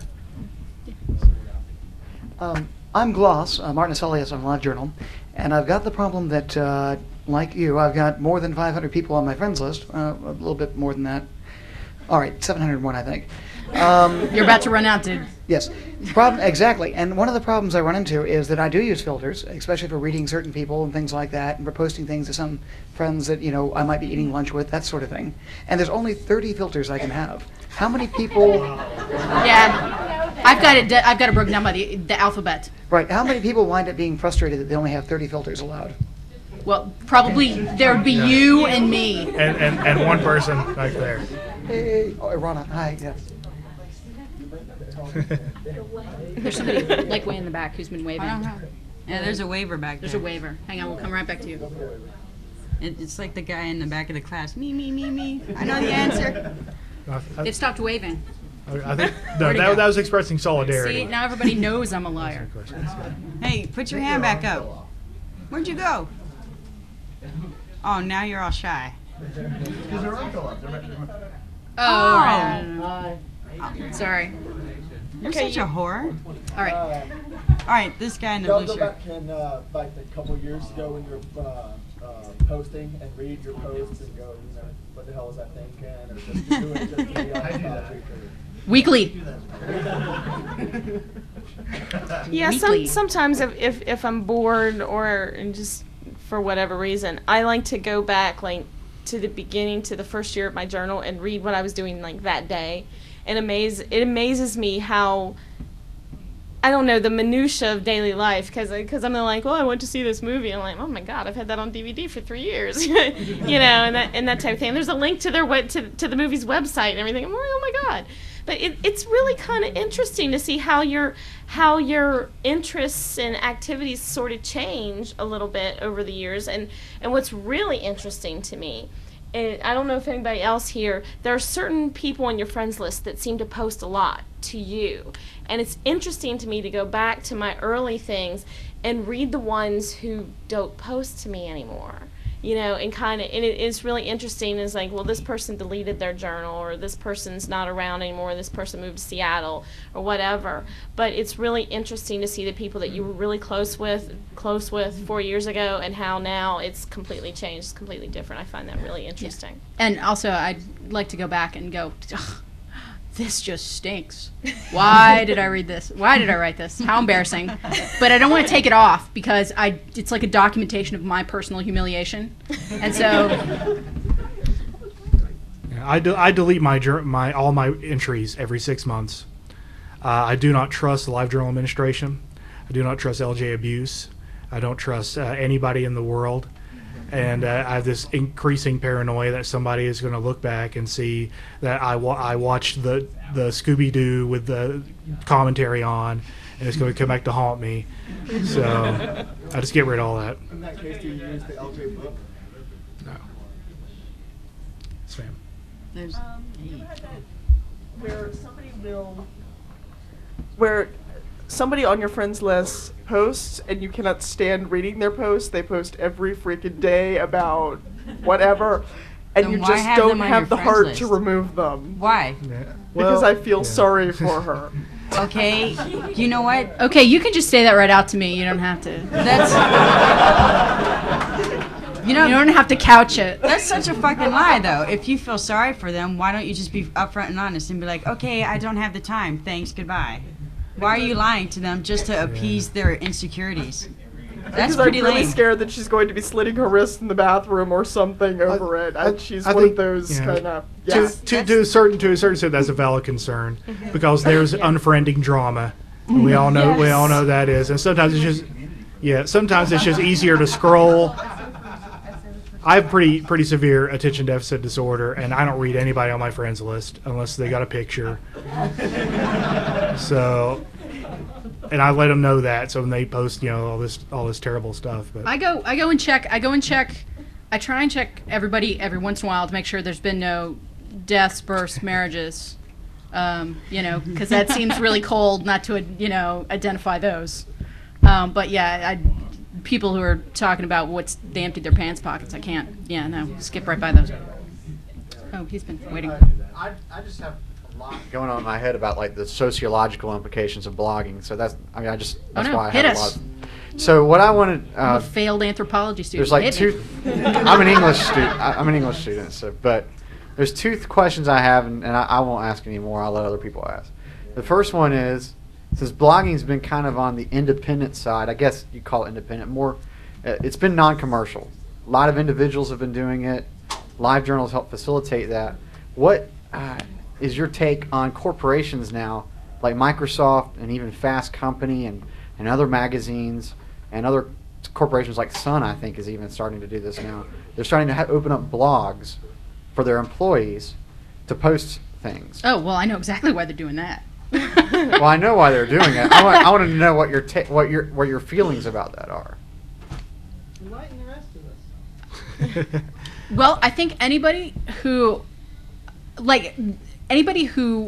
Um, I'm Gloss, uh, Martin Elias on Live Journal, and I've got the problem that, uh, like you, I've got more than five hundred people on my friends list, uh, a little bit more than that. All right, seven hundred one, I think. Um, You're about to run out, dude. Yes, problem exactly. And one of the problems I run into is that I do use filters, especially for reading certain people and things like that, and for posting things to some friends that you know I might be eating lunch with, that sort of thing. And there's only thirty filters I can have. How many people? Yeah, I've got it. I've got it broken down by the the alphabet. Right. How many people wind up being frustrated that they only have thirty filters allowed? Well, probably there would be Yeah. you and me. And, and and one person back there. Hey, oh, Rana, hi. Yes. There's somebody like way in the back who's been waving. Yeah, there's a waiver back There's there. a waiver. Hang on, we'll come right back to you. It, it's like the guy in the back of the class. Me, me, me, me. I know the answer. I, I, They've stopped waving. I think no, Where'd he that, go? that was expressing solidarity. See, now everybody knows I'm a liar. Hey, put your hand back up. Where'd you go? Oh, now you're all shy. Oh, Oh. right. Sorry. You're Okay, such you- a whore. All right. All right, this guy in the Y'all blue go shirt. back and uh, like a couple years ago when you're uh, uh, posting and read your posts and go, you know, what the hell was I thinking? Or just do it just to be honest about it. Weekly. Yeah, Weekly. some, sometimes if, if, if I'm bored or just for whatever reason, I like to go back like to the beginning, to the first year of my journal and read what I was doing like that day. And amaze, it amazes me how, I don't know, the minutia of daily life, because because I'm like, well, I went to see this movie. I'm like, oh my God, I've had that on D V D for three years, you know, and that and that type of thing. And there's a link to their web, to to the movie's website and everything. I'm like, oh my God. But it, it's really kind of interesting to see how your how your interests and activities sort of change a little bit over the years. And, and what's really interesting to me, and I don't know if anybody else here, there are certain people on your friends list that seem to post a lot to you. And it's interesting to me to go back to my early things and read the ones who don't post to me anymore. You know, and kind of, and it is really interesting. Is like, well, this person deleted their journal, or this person's not around anymore. This person moved to Seattle, or whatever. But it's really interesting to see the people that you were really close with, close with four years ago, and how now it's completely changed, it's completely different. I find that really interesting. And also, I'd like to go back and go, "Ugh, this just stinks. Why did I read this? Why did I write this? How embarrassing. But I don't want to take it off because I it's like a documentation of my personal humiliation. And so Yeah, I, de- I delete my jour- my all my entries every six months. Uh, I do not trust the LiveJournal administration. I do not trust L J Abuse. I don't trust uh, anybody in the world. And uh, I have this increasing paranoia that somebody is going to look back and see that I, wa- I watched the, the Scooby-Doo with the commentary on, and it's going to come back to haunt me. So I just get rid of all that. In that case, do you use the L J book? No. Spam. there's Um, you ever had that where somebody will, where somebody on your friends list posts and you cannot stand reading their posts? They post every freaking day about whatever, and Then you why just have don't them on have your the friends heart list? to remove them. Why? Because Well, I feel yeah. sorry for her. Okay, you know what? okay, you can just say that right out to me. You don't have to. That's you know You don't have to couch it. that's such a fucking lie, though. If you feel sorry for them, why don't you just be upfront and honest and be like, okay, I don't have the time. Thanks, goodbye. Why are you lying to them just to appease their insecurities? That's Because I'm pretty really lame. scared that she's going to be slitting her wrist in the bathroom or something over it, and she's I one think, of those yeah. kind of To, yes. to, to a certain to a certain extent, that's a valid concern because there's unfriending drama. And we all know we all know that is, and sometimes it's just yeah. Sometimes it's just easier to scroll. I have pretty pretty severe attention deficit disorder, and I don't read anybody on my friends list unless they got a picture. So, and I let them know that, so when they post, you know, all this all this terrible stuff. But I go I go and check I go and check I try and check everybody every once in a while to make sure there's been no deaths, births, marriages. Um, you know, because that seems really cold not to, you know, identify those. Um, but yeah, I, people who are talking about what's they emptied their pants pockets, I can't. Yeah, no, skip right by those. Oh, he's been waiting. I, I just have a lot going on in my head about like the sociological implications of blogging. So that's I mean I just that's Oh, no, why I hit have us. a lot. Of, so what I wanted. I'm Uh, a failed anthropology student. There's like Hit two. me. I'm an English student. I- I'm an English student. So, but there's two th- questions I have, and, and I, I won't ask any more. I'll let other people ask. The first one is, since blogging's been kind of on the independent side, I guess you call it independent. More, uh, it's been non-commercial. A lot of individuals have been doing it. LiveJournals help facilitate that. What uh, is your take on corporations now, like Microsoft and even Fast Company and, and other magazines and other corporations like Sun, I think, is even starting to do this now. They're starting to ha- open up blogs for their employees to post things. Oh well, I know exactly why they're doing that. Well, I know why they're doing it. I want, I want to know what your ta- what your what your feelings about that are. Enlighten the rest of us. Well, I think anybody who, like, anybody who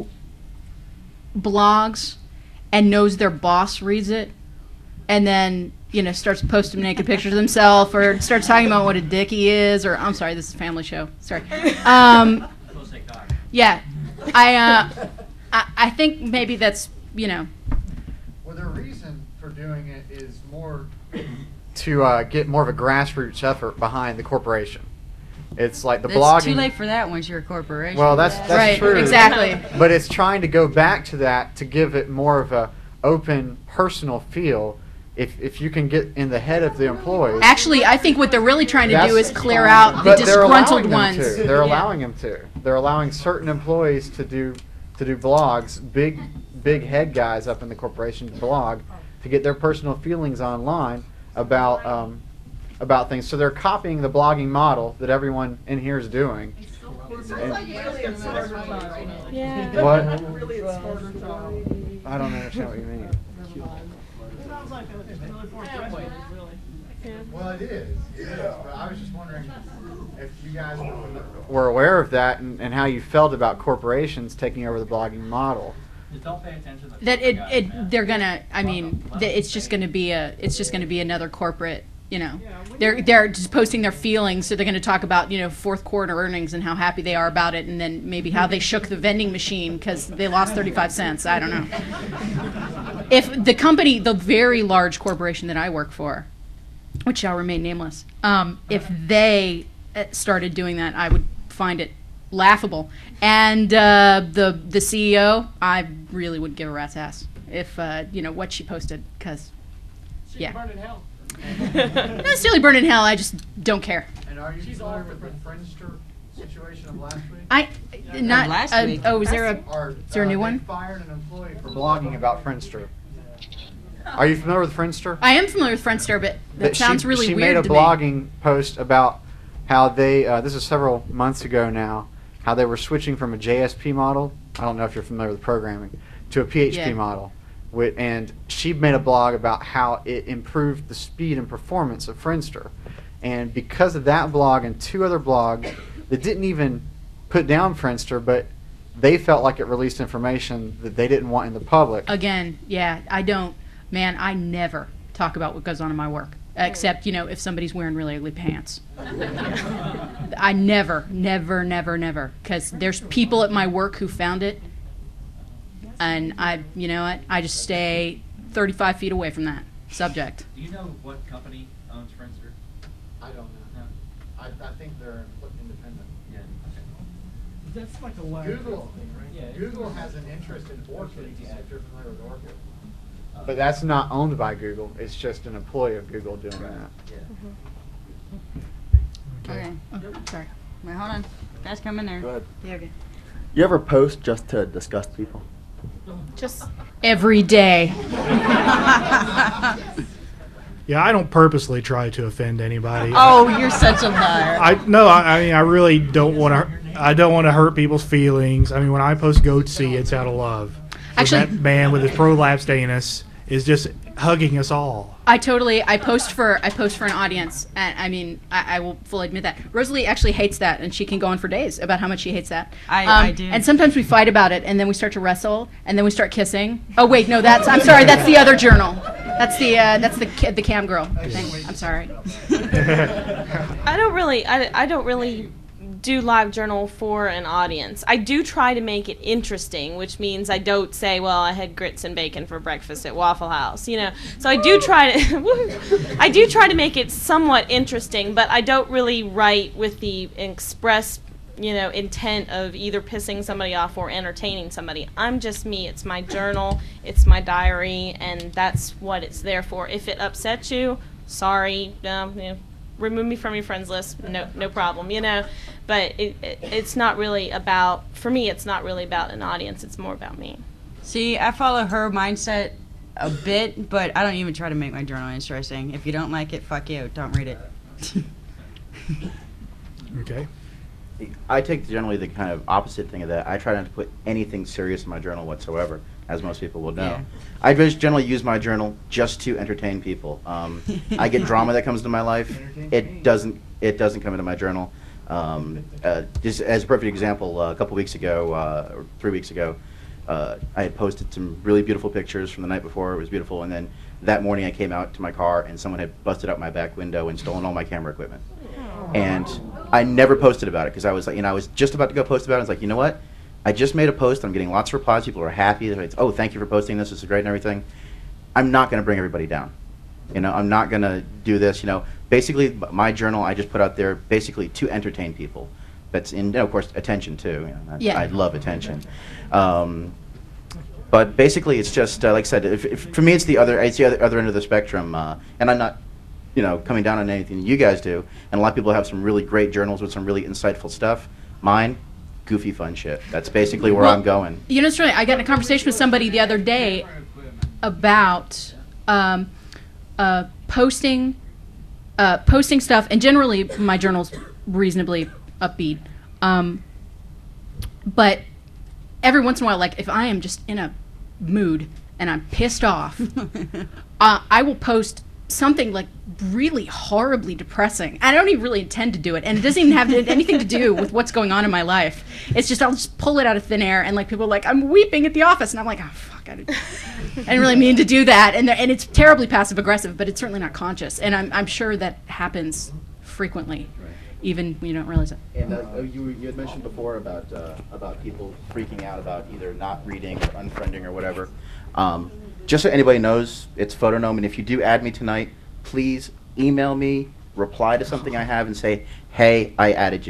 blogs and knows their boss reads it and then, you know, starts posting naked pictures of himself or starts talking about what a dick he is or, I'm sorry, this is a family show. Sorry. Um, yeah. I, uh, I, I think maybe that's, you know. Well, the reason for doing it is more to uh, get more of a grassroots effort behind the corporation. It's like the It's blogging. too late for that once you're a corporation. Well, that's that's Right, true. exactly. But it's trying to go back to that to give it more of a open, personal feel. If if you can get in the head of the employees. Actually, I think what they're really trying to do That's- is clear out the but they're disgruntled allowing them ones. to. They're allowing them to. They're allowing certain employees to do to do blogs. Big big head guys up in the corporation blog to get their personal feelings online about um, about things. So they're copying the blogging model that everyone in here is doing. Yeah. What? Really, it's harder job. I don't understand what you mean. Sounds like another corporation, really. Well, it is. It is. But I was just wondering if you guys were aware of that and, and how you felt about corporations taking over the blogging model. Just don't pay attention to That it, it they're gonna I mean that it's just gonna be a it's just gonna be another corporate, you know, they're they're just posting their feelings, so they're gonna talk about, you know, fourth quarter earnings and how happy they are about it, and then maybe how they shook the vending machine because they lost thirty-five cents. I don't know. If the company, the very large corporation that I work for, which shall remain nameless, um, if they uh, started doing that, I would find it laughable. And uh, the the C E O, I really wouldn't give a rat's ass if uh, you know what she posted, because yeah, burn in hell. not necessarily burn in hell. I just don't care. And are you familiar with the Friendster situation of last week? I not last uh, week. oh, is there a Or, is there a uh, new they one? fired an employee for blogging about Friendster. Are you familiar with Friendster? I am familiar with Friendster, but that sounds she, really she weird made a to blogging post about how they, uh, this is several months ago now, how they were switching from a J S P model, I don't know if you're familiar with programming, to a P H P Yeah. model. With, and she made a blog about how it improved the speed and performance of Friendster. And because of that blog and two other blogs that didn't even put down Friendster, but they felt like it released information that they didn't want in the public. Again, yeah, I don't. Man, I never talk about what goes on in my work, except, you know, if somebody's wearing really ugly pants. I never, never, never, never, because there's people at my work who found it, and I, you know what, I just stay thirty-five feet away from that subject. Do you know what company owns Friendster? I don't know. I, I think they're independent. Yeah. That's like a lag. Google, Yeah, it's- Google has an interest in Orchid, if you're familiar with Orchid. But that's not owned by Google. It's just an employee of Google doing that. Okay. Oh, sorry. Wait, hold on. Guys, come in there. Go ahead. Yeah, okay. You ever post just to disgust people? Just every day. Yeah, I don't purposely try to offend anybody. Oh, you're such a liar. I no, I, I mean I really don't want to. I don't want to hurt people's feelings. I mean, when I post goatsy, it's out of love. Actually- that man with his prolapsed anus is just hugging us all. I totally. I post for. I post for an audience, and I mean, I, I will fully admit that Rosalie actually hates that, and she can go on for days about how much she hates that. I- Um, I do. And sometimes we fight about it, and then we start to wrestle, and then we start kissing. Oh wait, no, that's. I'm sorry, that's the other journal. That's the. Uh, that's the ki- the cam girl thing. I'm sorry. I don't really, I, I don't really do live journal for an audience. I do try to make it interesting, which means I don't say, well, I had grits and bacon for breakfast at Waffle House, you know. So I do try to, I do try to make it somewhat interesting, but I don't really write with the express, you know, intent of either pissing somebody off or entertaining somebody. I'm just me. It's my journal. It's my diary, and that's what it's there for. If it upsets you, sorry, um, you know, remove me from your friends list. No, no problem. You know, but it, it, it's not really about. For me, it's not really about an audience. It's more about me. See, I follow her mindset a bit, but I don't even try to make my journal interesting. If you don't like it, fuck you. Don't read it. Okay. I take generally the kind of opposite thing of that. I try not to put anything serious in my journal whatsoever, as most people will know. Yeah. I just generally use my journal just to entertain people. Um, I get drama that comes into my life. It doesn't. It doesn't come into my journal. Um, uh, just as a perfect example, uh, a couple weeks ago, uh, or three weeks ago, uh, I had posted some really beautiful pictures from the night before. It was beautiful, and then that morning I came out to my car and someone had busted out my back window and stolen all my camera equipment. And I never posted about it because I was like, you know, I was just about to go post about it. I was like, you know what? I just made a post. I'm getting lots of replies. People are happy. They're like, oh, thank you for posting this. This is great and everything. I'm not going to bring everybody down. You know, I'm not going to do this. You know, basically, b- my journal I just put out there basically to entertain people. That's in, you know, of course, attention too. You know, that's- Yeah. I love attention. Um, but basically, it's just uh, like I said. If, if, for me, it's the other. It's the other, other end of the spectrum. Uh, and I'm not, you know, coming down on anything you guys do. And a lot of people have some really great journals with some really insightful stuff. Mine, goofy fun shit. That's basically where Well, I'm going. You know, it's really, I got in a conversation with somebody the other day about um, uh, posting uh, posting stuff, and generally my journal's reasonably upbeat. Um, but every once in a while, like if I am just in a mood and I'm pissed off, uh, I will post something like really horribly depressing. I don't even really intend to do it, and it doesn't even have to, anything to do with what's going on in my life. It's just I'll just pull it out of thin air, and like people are like, I'm weeping at the office, and I'm like, oh fuck, I didn't, I didn't really mean to do that, and and it's terribly passive aggressive, but it's certainly not conscious, and I'm I'm sure that happens frequently, even when you don't realize it. And uh, you, you had mentioned before about uh, about people freaking out about either not reading or unfriending or whatever. Um, just so anybody knows, it's Photonome, and if you do add me tonight, please email me, reply to something I have, and say, hey, I added you.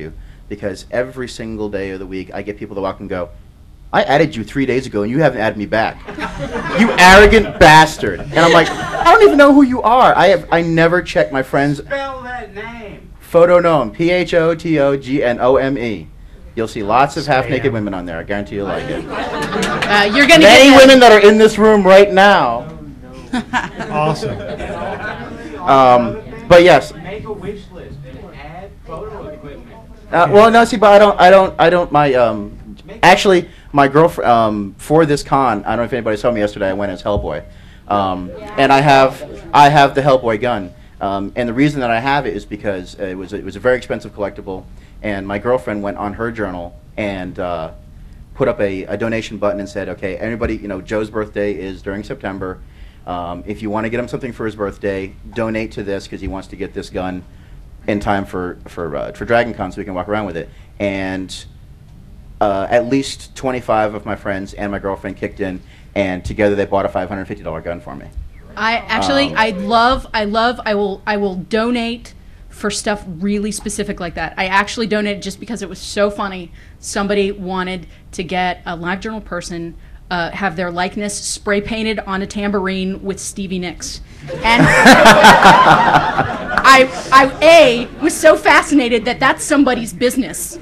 because every single day of the week I get people that walk and go, I added you three days ago and you haven't added me back. You arrogant bastard. And I'm like, I don't even know who you are. I have I never check my friends. Spell that name. Photonome, P H O T O G N O M E. You'll see lots of half-naked women on there. I guarantee you'll like it. Uh, you're gonna Many get women that are in this room right now. Awesome. Um, but yes. Make a wish list and add photo equipment. Uh, well, no, see, but I don't, I don't, I don't. My um, actually, my girlfriend um, for this con. I don't know if anybody saw me yesterday. I went as Hellboy, um, and I have, I have the Hellboy gun. Um, and the reason that I have it is because it was, it was a very expensive collectible, and my girlfriend went on her journal and uh, put up a, a donation button and said, okay, everybody, you know, Joe's birthday is during September. Um, if you want to get him something for his birthday, donate to this because he wants to get this gun in time for for uh, for Dragon Con so we can walk around with it. And uh, at least twenty-five of my friends and my girlfriend kicked in, and together they bought a five hundred fifty dollar gun for me. I actually, Um, I love, I love, I will, I will donate for stuff really specific like that. I actually donated just because it was so funny. Somebody wanted to get a LiveJournal person, uh, have their likeness spray painted on a tambourine with Stevie Nicks. And I, I, A, was so fascinated that that's somebody's business.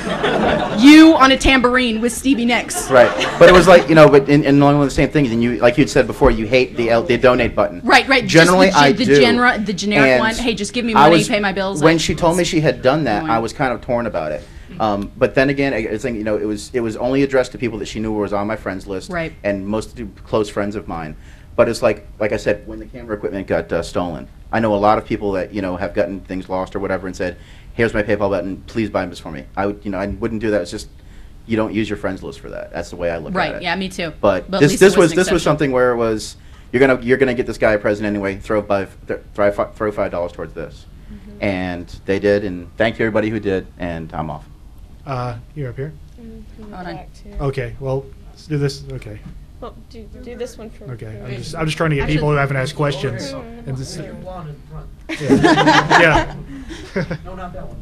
You on a tambourine with Stevie Nicks. Right, but it was like, you know, but in, in along with the same thing, and you, like you'd said before, you hate the L, the donate button. Right, right. Generally, just the, I the do. Genera, the generic And one. Hey, just give me I money, was- pay my bills. When I- she told me she had done that, Going. I was kind of torn about it. Um, but then again, I, I think, you know, it was it was only addressed to people that she knew was on my friends list, Right. and most close friends of mine. But it's like, like I said, when the camera equipment got uh, stolen, I know a lot of people that, you know, have gotten things lost or whatever, and said, "Here's my PayPal button. Please buy this for me." I would, you know, I wouldn't do that. It's just you don't use your friends list for that. That's the way I look Right, at it. yeah, me too. But, But at this least this there was was an this was exception. something where it was you're gonna you're gonna get this guy a present anyway. Throw five th- throw fi- throw five dollars towards this, Mm-hmm. and they did. And thank you everybody who did. And I'm off. Uh, you're up here. Hold on. Okay. Well, let's do this. Okay. Well, do, do this one for. Okay. for I'm me. just I'm just trying to get people who haven't asked questions. And just, Your wand in front. yeah. No, not that one.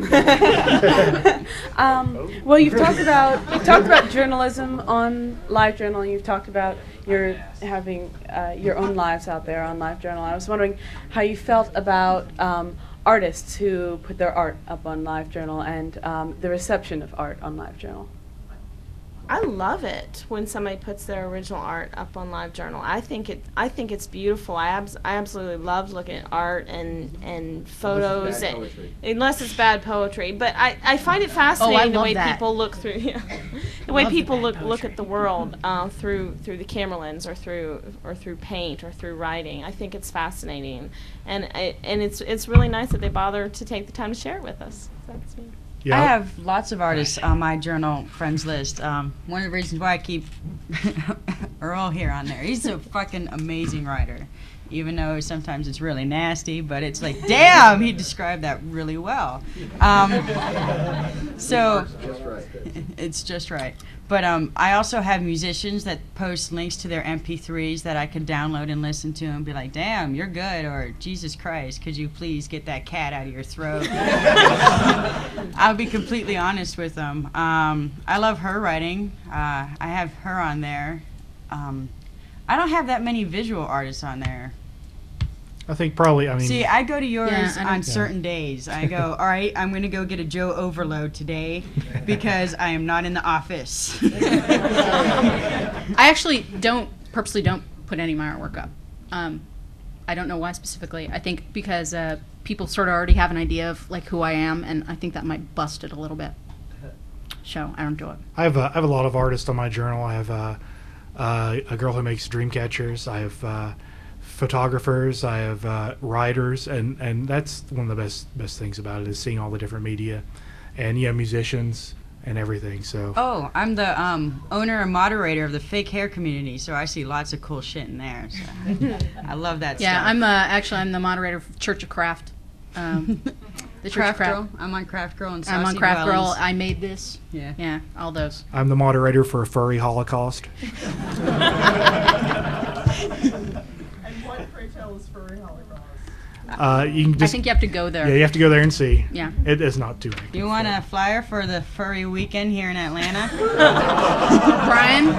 The other one. Um, well, you've talked about you've talked about journalism on LiveJournal. You've talked about your having uh, your own lives out there on LiveJournal. I was wondering how you felt about um, artists who put their art up on LiveJournal and um, the reception of art on LiveJournal. I love it when somebody puts their original art up on LiveJournal. I think it. I think it's beautiful. I abs- I absolutely love looking at art and and photos. bad and- poetry. unless it's bad poetry, but I, I find it fascinating the love way that. people look through yeah, the way Love the people bad look look poetry. at the world uh, through through the camera lens or through or through paint or through writing. I think it's fascinating, and I, and it's it's really nice that they bother to take the time to share it with us. That's me. Yeah. I have lots of artists on my journal friends list. Um, one of the reasons why I keep Earl here on there. He's a fucking amazing writer, even though sometimes it's really nasty. But it's like, damn, he described that really well. Um, so it's just right. But um, I also have musicians that post links to their M P threes that I can download and listen to and be like, damn, you're good, or Jesus Christ, could you please get that cat out of your throat? I'll be completely honest with them. Um, I love her writing. Uh, I have her on there. Um, I don't have that many visual artists on there. I think probably. I mean. See, I go to yours Yeah, I on don't- Yeah. certain days. I go, all right, I'm going to go get a Joe Overload today because I am not in the office. I actually don't purposely don't put any of my artwork up. Um, I don't know why specifically. I think because uh, people sort of already have an idea of like who I am, and I think that might bust it a little bit. So I don't do it. I have uh, I have a lot of artists on my journal. I have uh, uh, a girl who makes dream catchers. I have uh, photographers. I have uh, writers, and, and that's one of the best best things about it is seeing all the different media, and yeah, musicians and everything. So Oh, I'm the um, owner and moderator of the fake hair community, so I see lots of cool shit in there. So I love that Yeah, stuff. I'm uh, actually I'm the moderator for Church of Craft. Um, the Church of Craft Girl. I'm on Craft Girl and Saucy I'm on Craft Girl. Dwellings. I made this. Yeah. Yeah, all those. I'm the moderator for a furry holocaust. And what, pray tell, is Furry Holocaust? Uh, you can I just. think you have to go there. Yeah, you have to go there and see. Yeah. It is not too active. You want a flyer for the furry weekend here in Atlanta? Brian?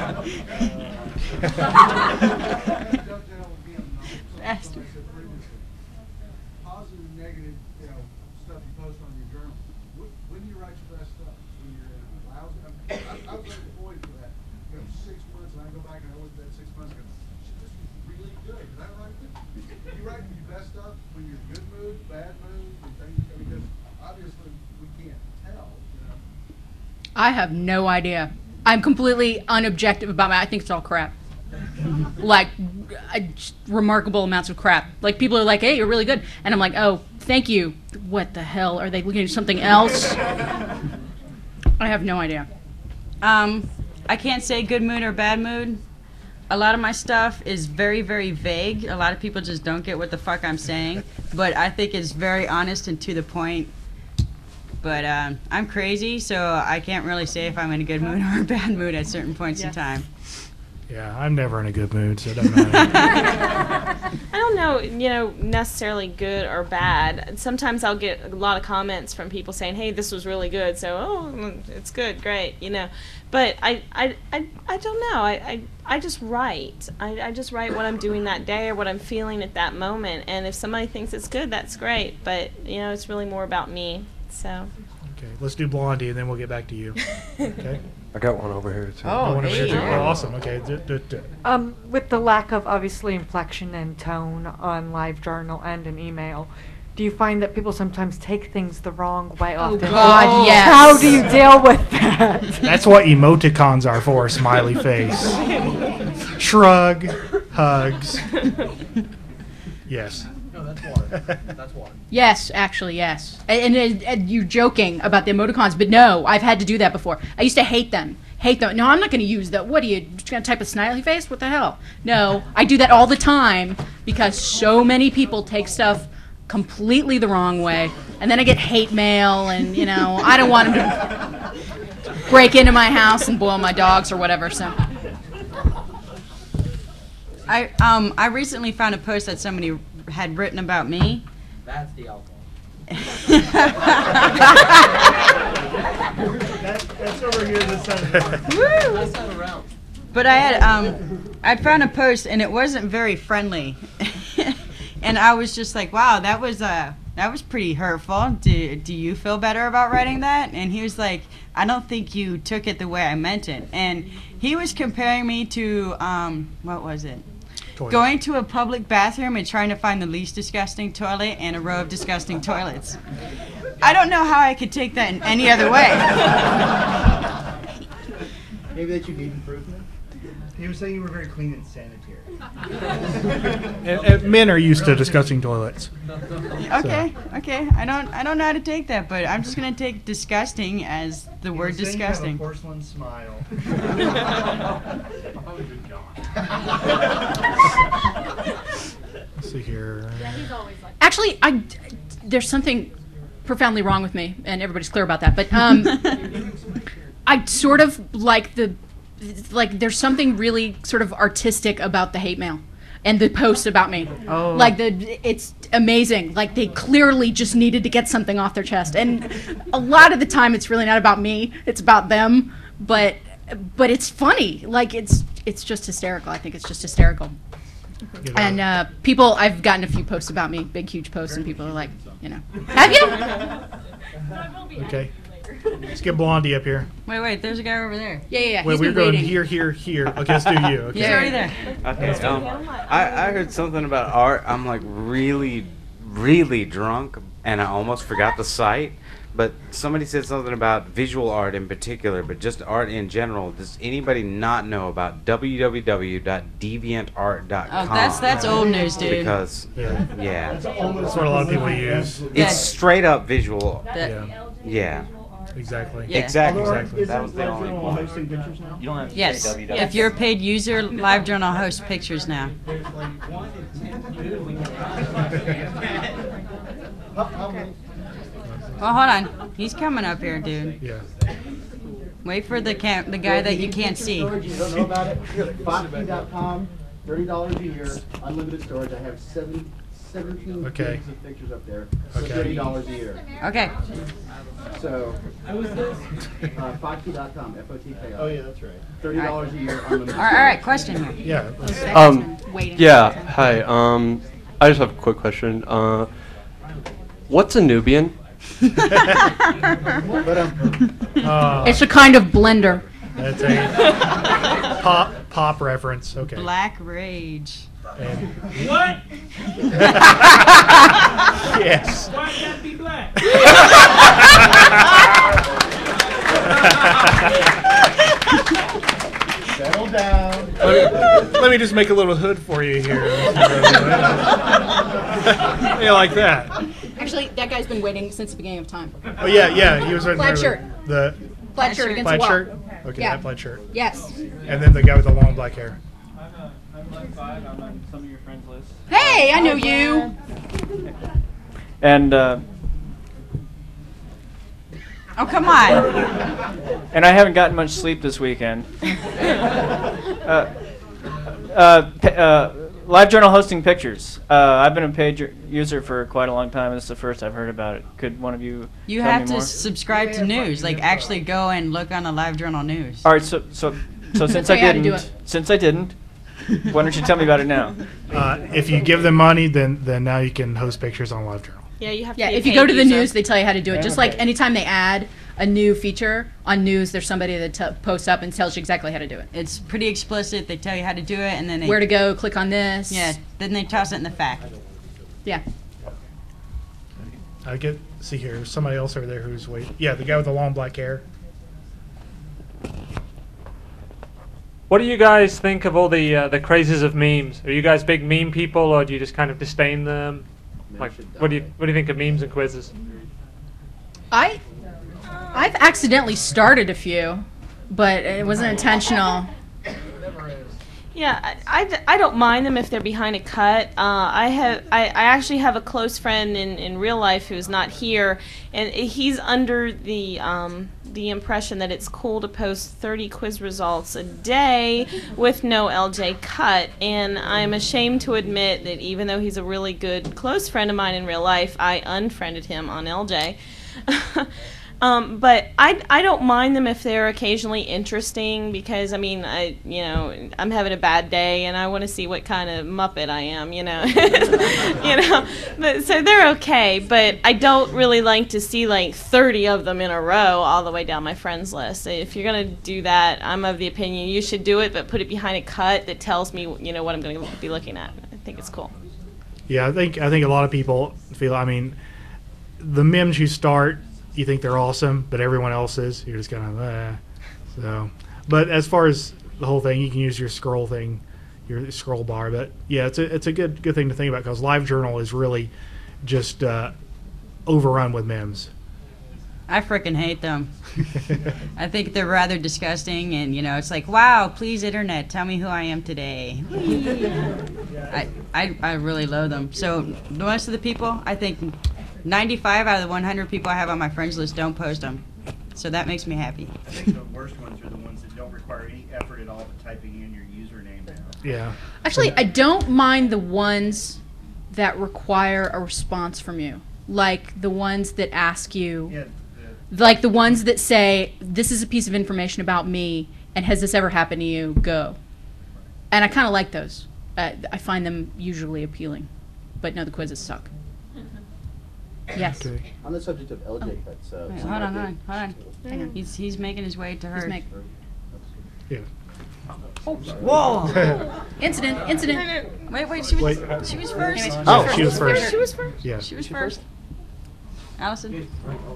Bastard. Positive, negative, you know, stuff you post on your journal. When, when do you write your best stuff? When you're in a lousy, I, mean, I, I was employed for that. You know, six months, and I go back and I look at that six months and go, shit, this was really good. Did I write this? You write your best stuff when you're in good mood, bad mood, and things, because obviously we can't tell, you know. I have no idea. I'm completely unobjective about my. I think it's all crap. Like uh, just remarkable amounts of crap. Like people are like, "Hey, you're really good," and I'm like, "Oh, thank you." What the hell are they looking at something else? I have no idea. Um, I can't say good mood or bad mood. A lot of my stuff is very, very vague. A lot of people just don't get what the fuck I'm saying. But I think it's very honest and to the point. But um, I'm crazy, so I can't really say if I'm in a good mood or a bad mood at certain points in time. Yeah, I'm never in a good mood, so it doesn't matter. I don't know, you know, necessarily good or bad. Sometimes I'll get a lot of comments from people saying, "Hey, this was really good," so oh, it's good, great, you know. But I, I, I, I don't know. I, I, I just write. I, I just write what I'm doing that day or what I'm feeling at that moment. And if somebody thinks it's good, that's great. But you know, it's really more about me. So. Okay, let's do Blondie, and then we'll get back to you. Okay. I got one over here too. Oh, one over here too. Oh, awesome. Okay. D- d- d- Um, with the lack of obviously inflection and tone on LiveJournal and an email, do you find that people sometimes take things the wrong way? Oh, often? God, Or yes. How do you deal with that? That's what emoticons are for, smiley face. Shrug, hugs. Yes. No, that's water. That's water. Yes, actually, yes. And, and, and you're joking about the emoticons, but no, I've had to do that before. I used to hate them. Hate them. No, I'm not going to use that. What are you, just going to type a smiley face? What the hell? No, I do that all the time because so many people take stuff completely the wrong way. And then I get hate mail and, you know, I don't want them to break into my house and boil my dogs or whatever, so. I um I recently found a post that somebody had written about me. That's the alcohol. that, that's over here this side of the room. Woo! That's not around. But I had um I found a post and it wasn't very friendly. And I was just like, wow, that was uh that was pretty hurtful. Do do you feel better about writing that? And he was like, I don't think you took it the way I meant it. And he was comparing me to um what was it? Toilet. Going to a public bathroom and trying to find the least disgusting toilet and a row of disgusting toilets. I don't know how I could take that in any other way. Maybe that you need improvement? He was saying you were very clean and sanitary. and, and men are used to disgusting toilets. Okay, okay. I don't I don't know how to take that, but I'm just gonna take disgusting as the He word was saying disgusting. You have a porcelain smile. Let's see here. Actually, I, there's something profoundly wrong with me, and everybody's clear about that. But um, I sort of like the, like there's something really sort of artistic about the hate mail and the posts about me. Oh. Like the, it's amazing. Like they clearly just needed to get something off their chest, and a lot of the time it's really not about me. It's about them. But, but it's funny. Like it's, it's just hysterical. I think it's just hysterical. And uh, people, I've gotten a few posts about me, big, huge posts, and people are like, you know, have you? Okay. Let's get Blondie up here. Wait, wait. There's a guy over there. Yeah, yeah, yeah. Wait, He's we're been going waiting. here, here, here. Okay, let's do you. Okay. He's already there. Okay, um, I, I heard something about art. I'm like really, really drunk, and I almost forgot the site. But somebody said something about visual art in particular, but just art in general. Does anybody not know about w w w dot deviant art dot com? Oh, that's that's old news, dude. Because yeah, yeah. That's what a lot of people use. It's straight up visual. That- Yeah. Yeah. Exactly. Yeah. Exactly. Although, Exactly. is That was the LiveJournal only point. hosting pictures now? You don't have to Yes. say w w w. If you're a paid user, LiveJournal hosts pictures now. Well, hold on. He's coming up here, dude. Yeah. Wait for the cam- the guy that you can't see. Storage, you don't know about it? Foxy dot com, thirty dollars a year, unlimited storage. I have seven, seventeen Okay. gigs of pictures up there. So Okay. thirty dollars a year. Okay. So, who is this? Uh, Fotk dot com, F O T K. Oh, yeah, that's right. Thirty dollars a year. All right, all right, question here. Yeah. Um, yeah, hi. Um, I just have a quick question. Uh, what's a Nubian? Uh, It's a kind of blender. That's a pop pop reference. Okay. Black Rage. And What? Yes. Why can't be black? Settle down. Let me, let me just make a little hood for you here. Yeah, like that. Actually, that guy's been waiting since the beginning of time. Oh yeah, yeah. He was waiting Plaid for shirt. the Plaid shirt against plaid the wall. shirt. Okay, Yeah. that plaid shirt. Yes. And then the guy with the long black hair. I'm, uh, I'm like five. I'm on some of your friends' lists. Hey, I know you. And uh, Oh, come on. and I haven't gotten much sleep this weekend. uh, uh, p- uh, LiveJournal hosting pictures. Uh, I've been a paid u- user for quite a long time, and this is the first I've heard about it. Could one of you You tell have me to more? subscribe to news. Like, actually go and look on the LiveJournal news. All right, so so so since I Tell you how to do didn't, it. since I didn't, why don't you tell me about it now? Uh, if you give them money, then then now you can host pictures on LiveJournal. Yeah, you have to Yeah, be a if you paid go to the user. news, they tell you how to do it. Just like Okay. anytime they add a new feature on news, there's somebody that t- posts up and tells you exactly how to do it. It's pretty explicit. They tell you how to do it, and then they Where to go, click on this. Yeah, then they toss it in the fact. Yeah. I get see here. There's somebody else over there who's waiting. Yeah, the guy with the long black hair. What do you guys think of all the uh, the crazes of memes? Are you guys big meme people, or do you just kind of disdain them? Like, what do you what do you think of memes and quizzes? I, I've accidentally started a few, but it wasn't intentional. Yeah, I, I d- I don't mind them if they're behind a cut. Uh, I have I, I actually have a close friend in, in real life who's not here, and he's under the um, the impression that it's cool to post thirty quiz results a day with no L J cut. And I'm ashamed to admit that even though he's a really good close friend of mine in real life, I unfriended him on L J. Um, but I, I don't mind them if they're occasionally interesting because, I mean, I you know, I'm having a bad day and I want to see what kind of Muppet I am, you know. you know, but, so they're okay, but I don't really like to see like thirty of them in a row all the way down my friends list. If you're going to do that, I'm of the opinion you should do it, but put it behind a cut that tells me, you know, what I'm going to be looking at. I think it's cool. Yeah, I think I think a lot of people feel. I mean, the memes you start, you think they're awesome, but everyone else is. You're just kind of, eh. So, but as far as the whole thing, you can use your scroll thing, your scroll bar. But yeah, it's a it's a good good thing to think about because LiveJournal is really just uh, overrun with memes. I freaking hate them. I think they're rather disgusting, and you know, it's like, wow, please, internet, tell me who I am today. I, I I really loathe them. So the rest of the people, I think ninety-five out of the one hundred people I have on my friends list don't post them. So that makes me happy. I think the worst ones are the ones that don't require any effort at all but typing in your username now. Yeah. Actually, I don't mind the ones that require a response from you. Like the ones that ask you, Yeah, like the ones that say, this is a piece of information about me, and has this ever happened to you? Go. And I kind of like those. Uh, I find them usually appealing. But no, the quizzes suck. Yes. Okay. On the subject of L J Oh. cuts, uh, Wait, one hold I on, hold did- on, hold on. Hang on. He's he's making his way to her. He's make- Yeah. Whoa! Incident, incident. Wait, wait. She was Wait. she was first. Anyways, Oh, she was first. She was first. Yeah. She was first. Allison.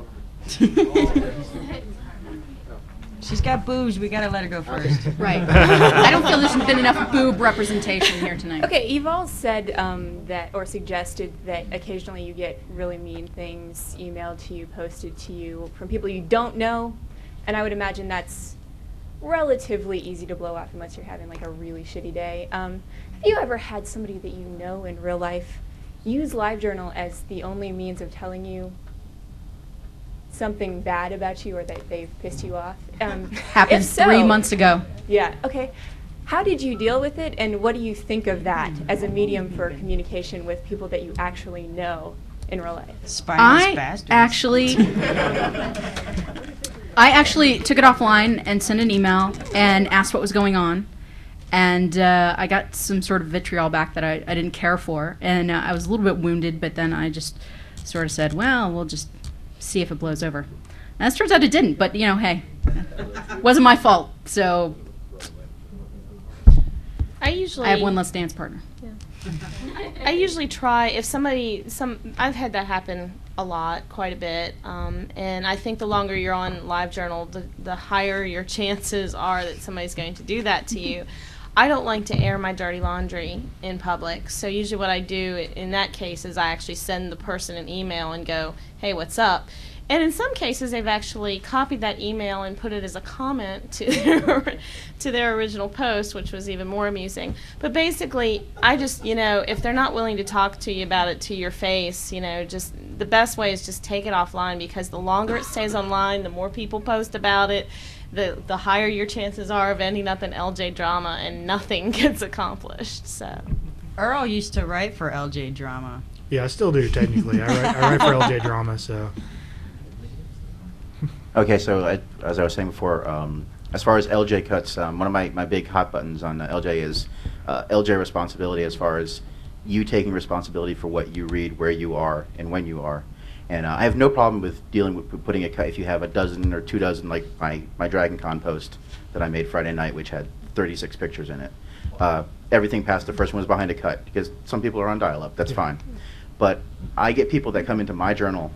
She's got boobs. We gotta let her go first. Right. I don't feel there's been enough boob representation here tonight. Okay, you've all said um, that, or suggested that occasionally you get really mean things emailed to you, posted to you from people you don't know, and I would imagine that's relatively easy to blow off unless you're having like a really shitty day. Um, have you ever had somebody that you know in real life use LiveJournal as the only means of telling you something bad about you or that they've pissed you off? Um, Happened if so- three months ago. Yeah, okay. how did you deal with it, and what do you think of that as a medium for communication with people that you actually know in real life? I actually, I actually took it offline and sent an email and asked what was going on, and uh, I got some sort of vitriol back that I, I didn't care for, and uh, I was a little bit wounded, but then I just sort of said, well, we'll just see if it blows over. And as it turns out it didn't, but you know, hey, it wasn't my fault, so I usually I have one less dance partner. I usually try, if somebody, some I've had that happen a lot, quite a bit, um, and I think the longer you're on LiveJournal, the, the higher your chances are that somebody's going to do that to you. I don't like to air my dirty laundry in public, so usually what I do in that case is I actually send the person an email and go, hey, what's up? And in some cases, they've actually copied that email and put it as a comment to their, to their original post, which was even more amusing. But basically, I just, you know, if they're not willing to talk to you about it to your face, you know, just the best way is just take it offline, because the longer it stays online, the more people post about it, the the higher your chances are of ending up in L J Drama and nothing gets accomplished. So Earl used to write for L J Drama. Yeah, I still do technically. I write, I write for L J Drama, so. Okay, so I, as I was saying before, um, as far as L J cuts, um, one of my, my big hot buttons on uh, L J is uh, L J responsibility, as far as you taking responsibility for what you read, where you are, and when you are. And uh, I have no problem with dealing with putting a cut if you have a dozen or two dozen, like my, my Dragon Con post that I made Friday night, which had thirty-six pictures in it. Uh, everything past the first one was behind a cut, because some people are on dial-up, that's Yeah. fine. But I get people that come into my journal,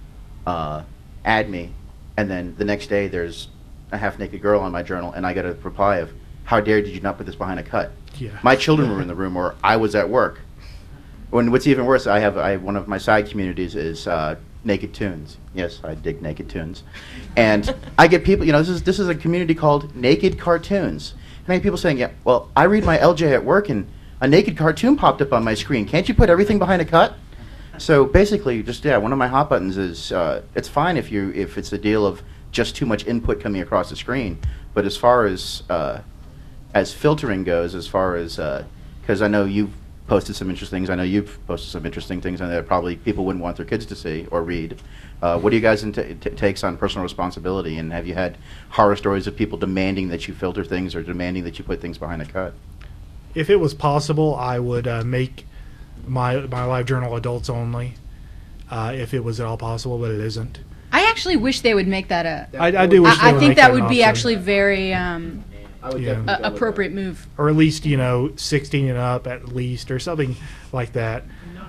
uh, add me, and then the next day there's a half-naked girl on my journal, and I get a reply of, how dare did you not put this behind a cut? Yeah. My children were in the room, or I was at work. When what's even worse, I have I, one of my side communities is uh, Naked Tunes. Yes, I dig Naked Tunes. And I get people, you know, this is this is a community called Naked Cartoons. And I get people saying, yeah, well, I read my L J at work, and a naked cartoon popped up on my screen. Can't you put everything behind a cut? So basically, just yeah, one of my hot buttons is uh, it's fine if you if it's a deal of just too much input coming across the screen, but as far as uh, as filtering goes, as far as because I know you've posted some interesting things, I know you've posted some interesting things, and that probably people wouldn't want their kids to see or read. Uh, what are you guys' t- t- takes on personal responsibility, and have you had horror stories of people demanding that you filter things or demanding that you put things behind a cut? If it was possible, I would uh, make my my LiveJournal adults only, uh, if it was at all possible, but it isn't. I actually wish they would make that a. I, I do wish they I, I would think make that that an would be option. actually very um, Yeah. a- appropriate move. Or at least, you know, sixteen and up at least, or something like that.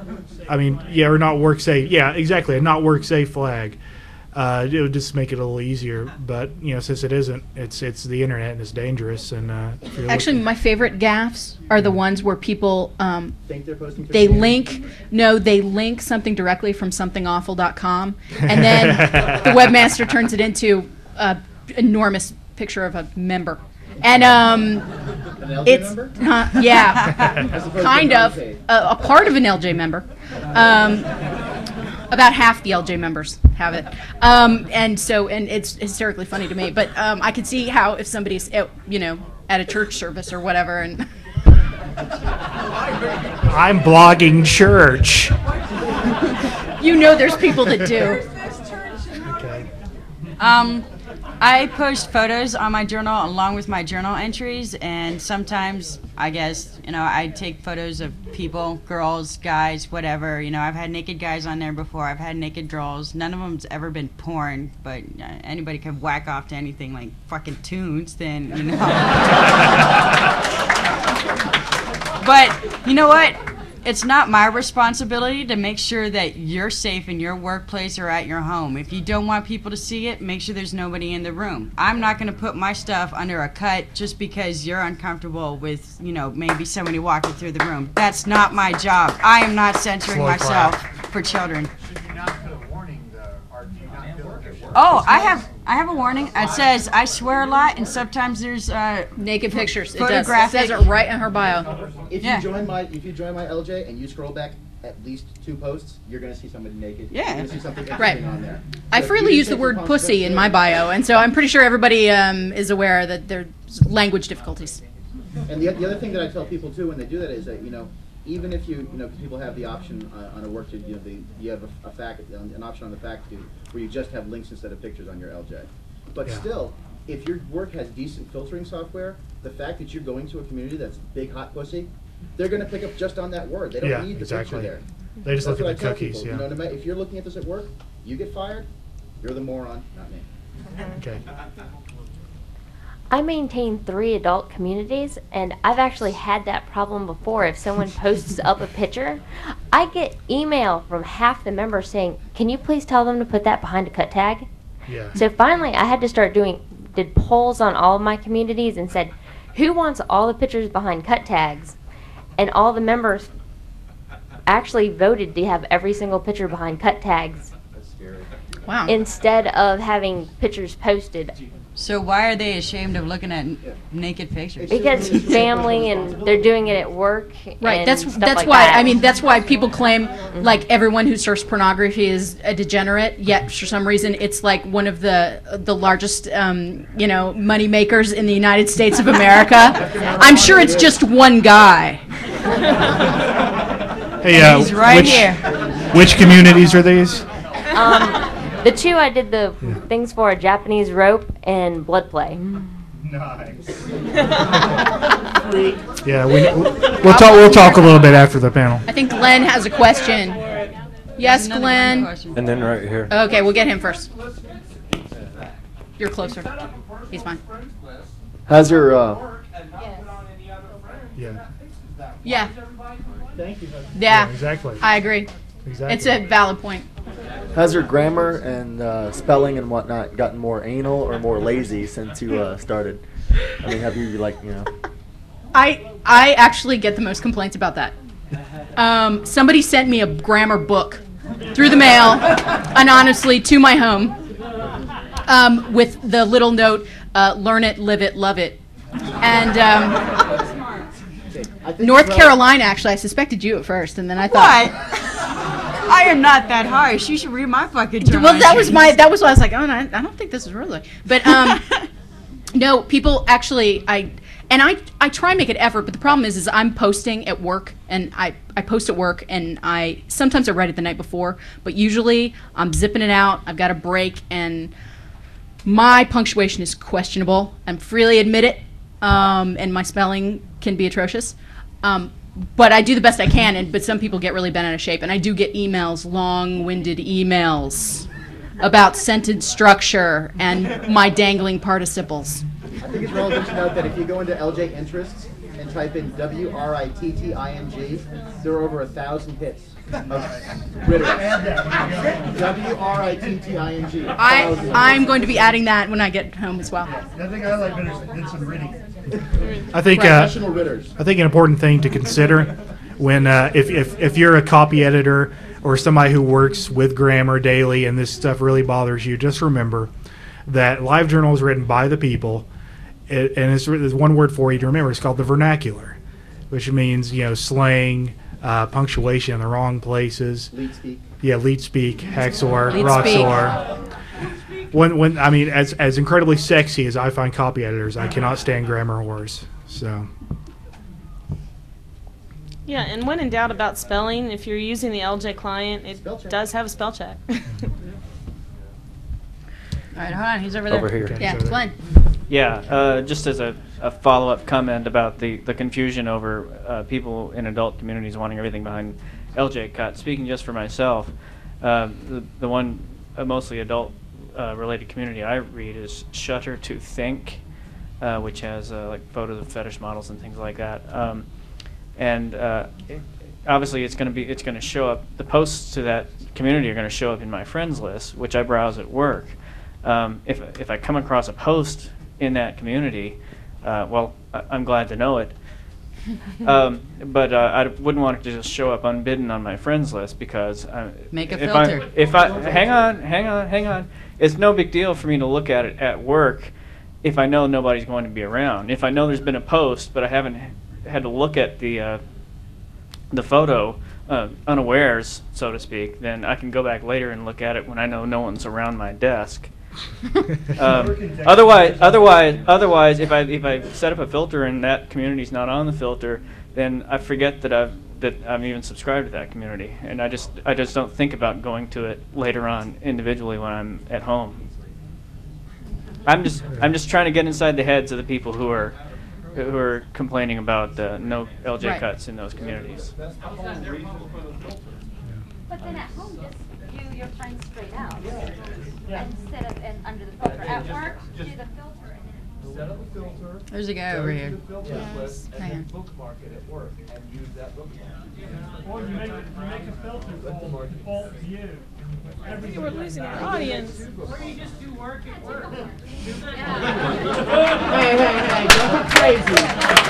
I mean, yeah, or not work safe. Yeah, exactly, a not work safe flag. Uh, it would just make it a little easier. But you know, since it isn't, it's it's the internet and it's dangerous. And uh, if you're Actually, my favorite gaffes are the ones where people um, Think they're posting they things? link no they link something directly from something awful dot com, and then the webmaster turns it into a enormous picture of a member. And um, An L J it's member? uh, yeah, As opposed to kind an of L J. a, a part of an L J member. Um, about half the L J members have it, um, and so and it's hysterically funny to me. But um, I could see how if somebody's at, you know at a church service or whatever, and I'm blogging church. you know there's people that do. Um, I post photos on my journal along with my journal entries, and sometimes I guess you know I take photos of people, girls, guys, whatever. You know, I've had naked guys on there before. I've had naked girls. None of them's ever been porn, but uh, anybody can whack off to anything like fucking tunes. Then you know. But you know what? It's not my responsibility to make sure that you're safe in your workplace or at your home. If you don't want people to see it, make sure there's nobody in the room. I'm not going to put my stuff under a cut just because you're uncomfortable with, you know, maybe somebody walking through the room. That's not my job. I am not censoring Slow myself clap. for children. Should you not put a warning, though, or do you not feel like it works? Oh, I have I have a warning. It says I swear a lot, and sometimes there's uh, naked pictures. It does. It photographic. says it right in her bio. If Yeah. you join my if you join my L J and you scroll back at least two posts, you're gonna see somebody naked. Yeah. You're gonna see something Right. interesting on there. I So freely you use the take word pussy in my bio, and so I'm pretty sure everybody um, is aware that there's language difficulties. And the, the other thing that I tell people too when they do that is that, you know, even if you, you know, 'cause people have the option uh, on a work, to, you know, they, you have a, a fact, an option on the faculty where you just have links instead of pictures on your L J. But Yeah. still, if your work has decent filtering software, the fact that you're going to a community that's big hot pussy, they're going to pick up just on that word. They don't Yeah, need the exactly. picture there. They just That's look what at I the tell cookies, people. yeah. You know, no matter, if you're looking at this at work, you get fired, you're the moron, not me. Okay. I maintain three adult communities, and I've actually had that problem before. If someone posts up a picture, I get email from half the members saying, "Can you please tell them to put that behind a cut tag?" Yeah. So finally, I had to start doing did polls on all of my communities and said, "Who wants all the pictures behind cut tags?" And all the members actually voted to have every single picture behind cut tags. That's scary. Wow. Instead of having pictures posted. So why are they ashamed of looking at n- naked pictures? Because family and they're doing it at work. Right. and That's stuff that's like why that. I mean that's why people claim like everyone who surfs pornography is a degenerate. Yet for some reason it's like one of the the largest um, you know money makers in the United States of America. I'm sure it's just one guy. Hey, uh, He's right which, here. Which communities are these? Um, the two I did the things for are Japanese rope and blood play. Nice. Yeah, we, we'll talk. We'll talk a little bit after the panel. I think Glenn has a question. Yes, Glenn. And then right here. Okay, we'll get him first. You're closer. He's fine. Has your uh, Yeah. Yeah. Thank you. Yeah. Exactly. I agree. Exactly. It's a valid point. Has your grammar and uh, spelling and whatnot gotten more anal or more lazy since you uh, started? I mean, have you like you know? I I actually get the most complaints about that. Um, somebody sent me a grammar book through the mail, anonymously to my home, um, with the little note, uh, "Learn it, live it, love it," and. Um, North Carolina, actually, I suspected you at first, and then I thought. What? I am not that harsh. You should read my fucking journal. Well, that was my. That was why I was like, oh, no, I don't think this is really. But um, no, people actually, I and I, I try and make an effort. But the problem is, is I'm posting at work, and I, I post at work, and I sometimes I write it the night before, but usually I'm zipping it out. I've got a break, and my punctuation is questionable. I'm freely admit it, um, and my spelling can be atrocious. Um, but I do the best I can, and but some people get really bent out of shape, and I do get emails, long-winded emails about sentence structure and my dangling participles. I think it's relevant to note that if you go into L J interests and type in W R I T T I N G, there are over a thousand hits of Ritters. W R I T T I N G. I I'm going to be adding that when I get home as well. I think I like better than some reading. I think uh, Professional Ritters. I think an important thing to consider when uh, if, if if you're a copy editor or somebody who works with grammar daily and this stuff really bothers you, just remember that LiveJournal is written by the people, it, and it's, there's one word for you to remember. It's called the vernacular, which means you know slang, uh, punctuation in the wrong places. Lead speak. Yeah, lead speak, Haxor, Lead Roxor. When, when I mean, as as incredibly sexy as I find copy editors, I cannot stand grammar whores. So, Yeah, and when in doubt about spelling, if you're using the L J client, it does have a spell check. All right, hold on. He's over there. Over here. Okay, Yeah, so- Glenn. Yeah, uh, just as a, a follow-up comment about the, the confusion over uh, people in adult communities wanting everything behind L J cut. Speaking just for myself, uh, the, the one uh, mostly adult uh, related community I read is Shutter to Think, uh, which has uh, like photos of fetish models and things like that. Um, and uh, it, obviously, it's going to be it's going to show up. The posts to that community are going to show up in my friends list, which I browse at work. Um, if if I come across a post in that community, uh, well, I, I'm glad to know it. Um, but uh, I wouldn't want it to just show up unbidden on my friends list because I, Make a if filter. I, if I hang on, hang on, hang on, it's no big deal for me to look at it at work if I know nobody's going to be around. If I know there's been a post, but I haven't had to look at the uh, the photo uh, unawares, so to speak, then I can go back later and look at it when I know no one's around my desk. Um, otherwise, otherwise, otherwise, if I if I set up a filter and that community's not on the filter, then I forget that I've that I'm even subscribed to that community, and I just I just don't think about going to it later on individually when I'm at home. I'm just I'm just trying to get inside the heads of the people who are who are complaining about uh, no L J Right. cuts in those communities. But then at home, just do your friends straight out. Instead of and under the filter. At work, do the filter and then. Set up a filter. There's a guy go over to here. the filter Yes. list, and Hang then on. bookmark it at work and use that bookmark. Or you make, you make a filter called default view. I think we're losing our audience. Or you just do work at work. Hey, hey, hey, don't go crazy.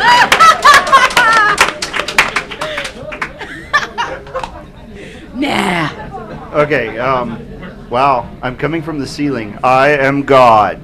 Nah. Okay, um, wow, I'm coming from the ceiling. I am God.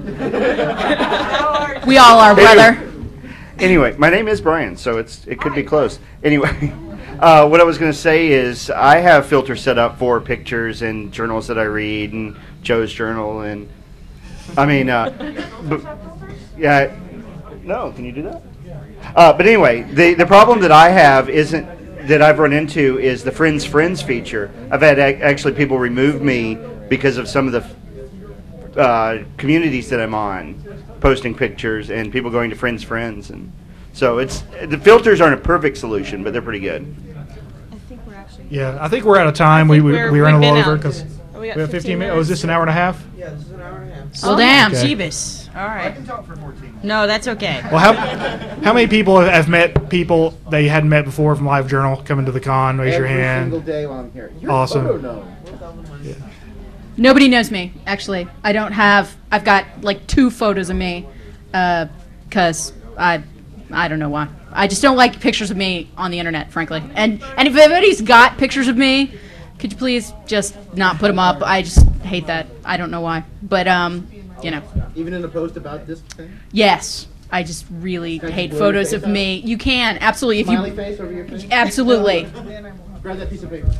We all are, brother. Anyway, my name is Brian, so it's it could be close. Anyway, uh, what I was going to say is I have filters set up for pictures and journals that I read and Joe's journal and I mean, uh, but, yeah, no, can you do that? Uh, but anyway, the the problem that I have isn't that I've run into is the friends friends feature. I've had ac- actually people remove me because of some of the uh, communities that I'm on, posting pictures and people going to friends friends, and so it's the filters aren't a perfect solution, but they're pretty good. I think we're actually. Yeah, I think we're out of time. We we, we're- we ran a we've little been over out. because Oh, we we got have fifteen fifteen minutes. Oh, is this an hour and a half? Yeah, this is an hour and a half. Oh, damn, Okay. Jeebus. All I right. can talk for fourteen minutes. No, that's okay. Well, how how many people have, have met people they hadn't met before from LiveJournal coming to the con? Raise your Every hand. single day while I'm here. You're Awesome. photo gnome. Nobody knows me, actually. I don't have. I've got like two photos of me, uh, cause I, I don't know why. I just don't like pictures of me on the internet, frankly. And and if anybody's got pictures of me, could you please just not put them up? I just hate that. I don't know why, but um, you know. Even in a post about this thing? Yes, I just really Can I hate blur your photos face of out? me. You can absolutely if Smiley you. face over your face? Absolutely. Grab that piece of paper.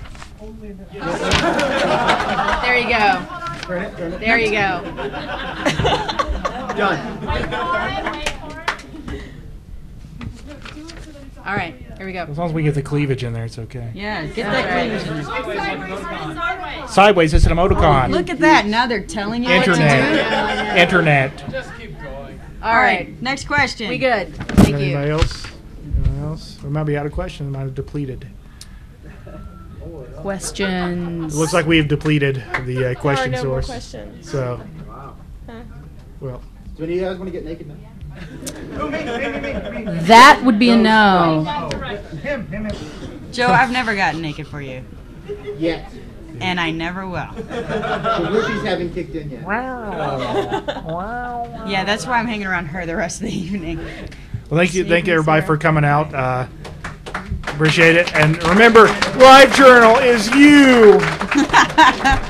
There you go. Turn it, turn it. There you go. Done. All right, here we go. As long as we get the cleavage in there, it's okay. Yeah, get that cleavage. Sideways, it's an emoticon. Look at that. Now they're telling you Internet. Internet. All right. Next question. We good. Thank you. Anybody else? Anyone else? We might be out of questions. We might have depleted. Questions. It looks like we've depleted the uh, question no more source. questions. So, Wow. Huh? well, Do any of you guys want to get naked now? Oh, me, me, me, me, me. That would be a no. Him, him, him. Joe, I've never gotten naked for you. Yet. And I never will. The rookies haven't kicked in yet. Yeah, that's why I'm hanging around her the rest of the evening. well, thank you, See thank you you, everybody Sarah. for coming out. Uh, appreciate it, and remember, LiveJournal is you.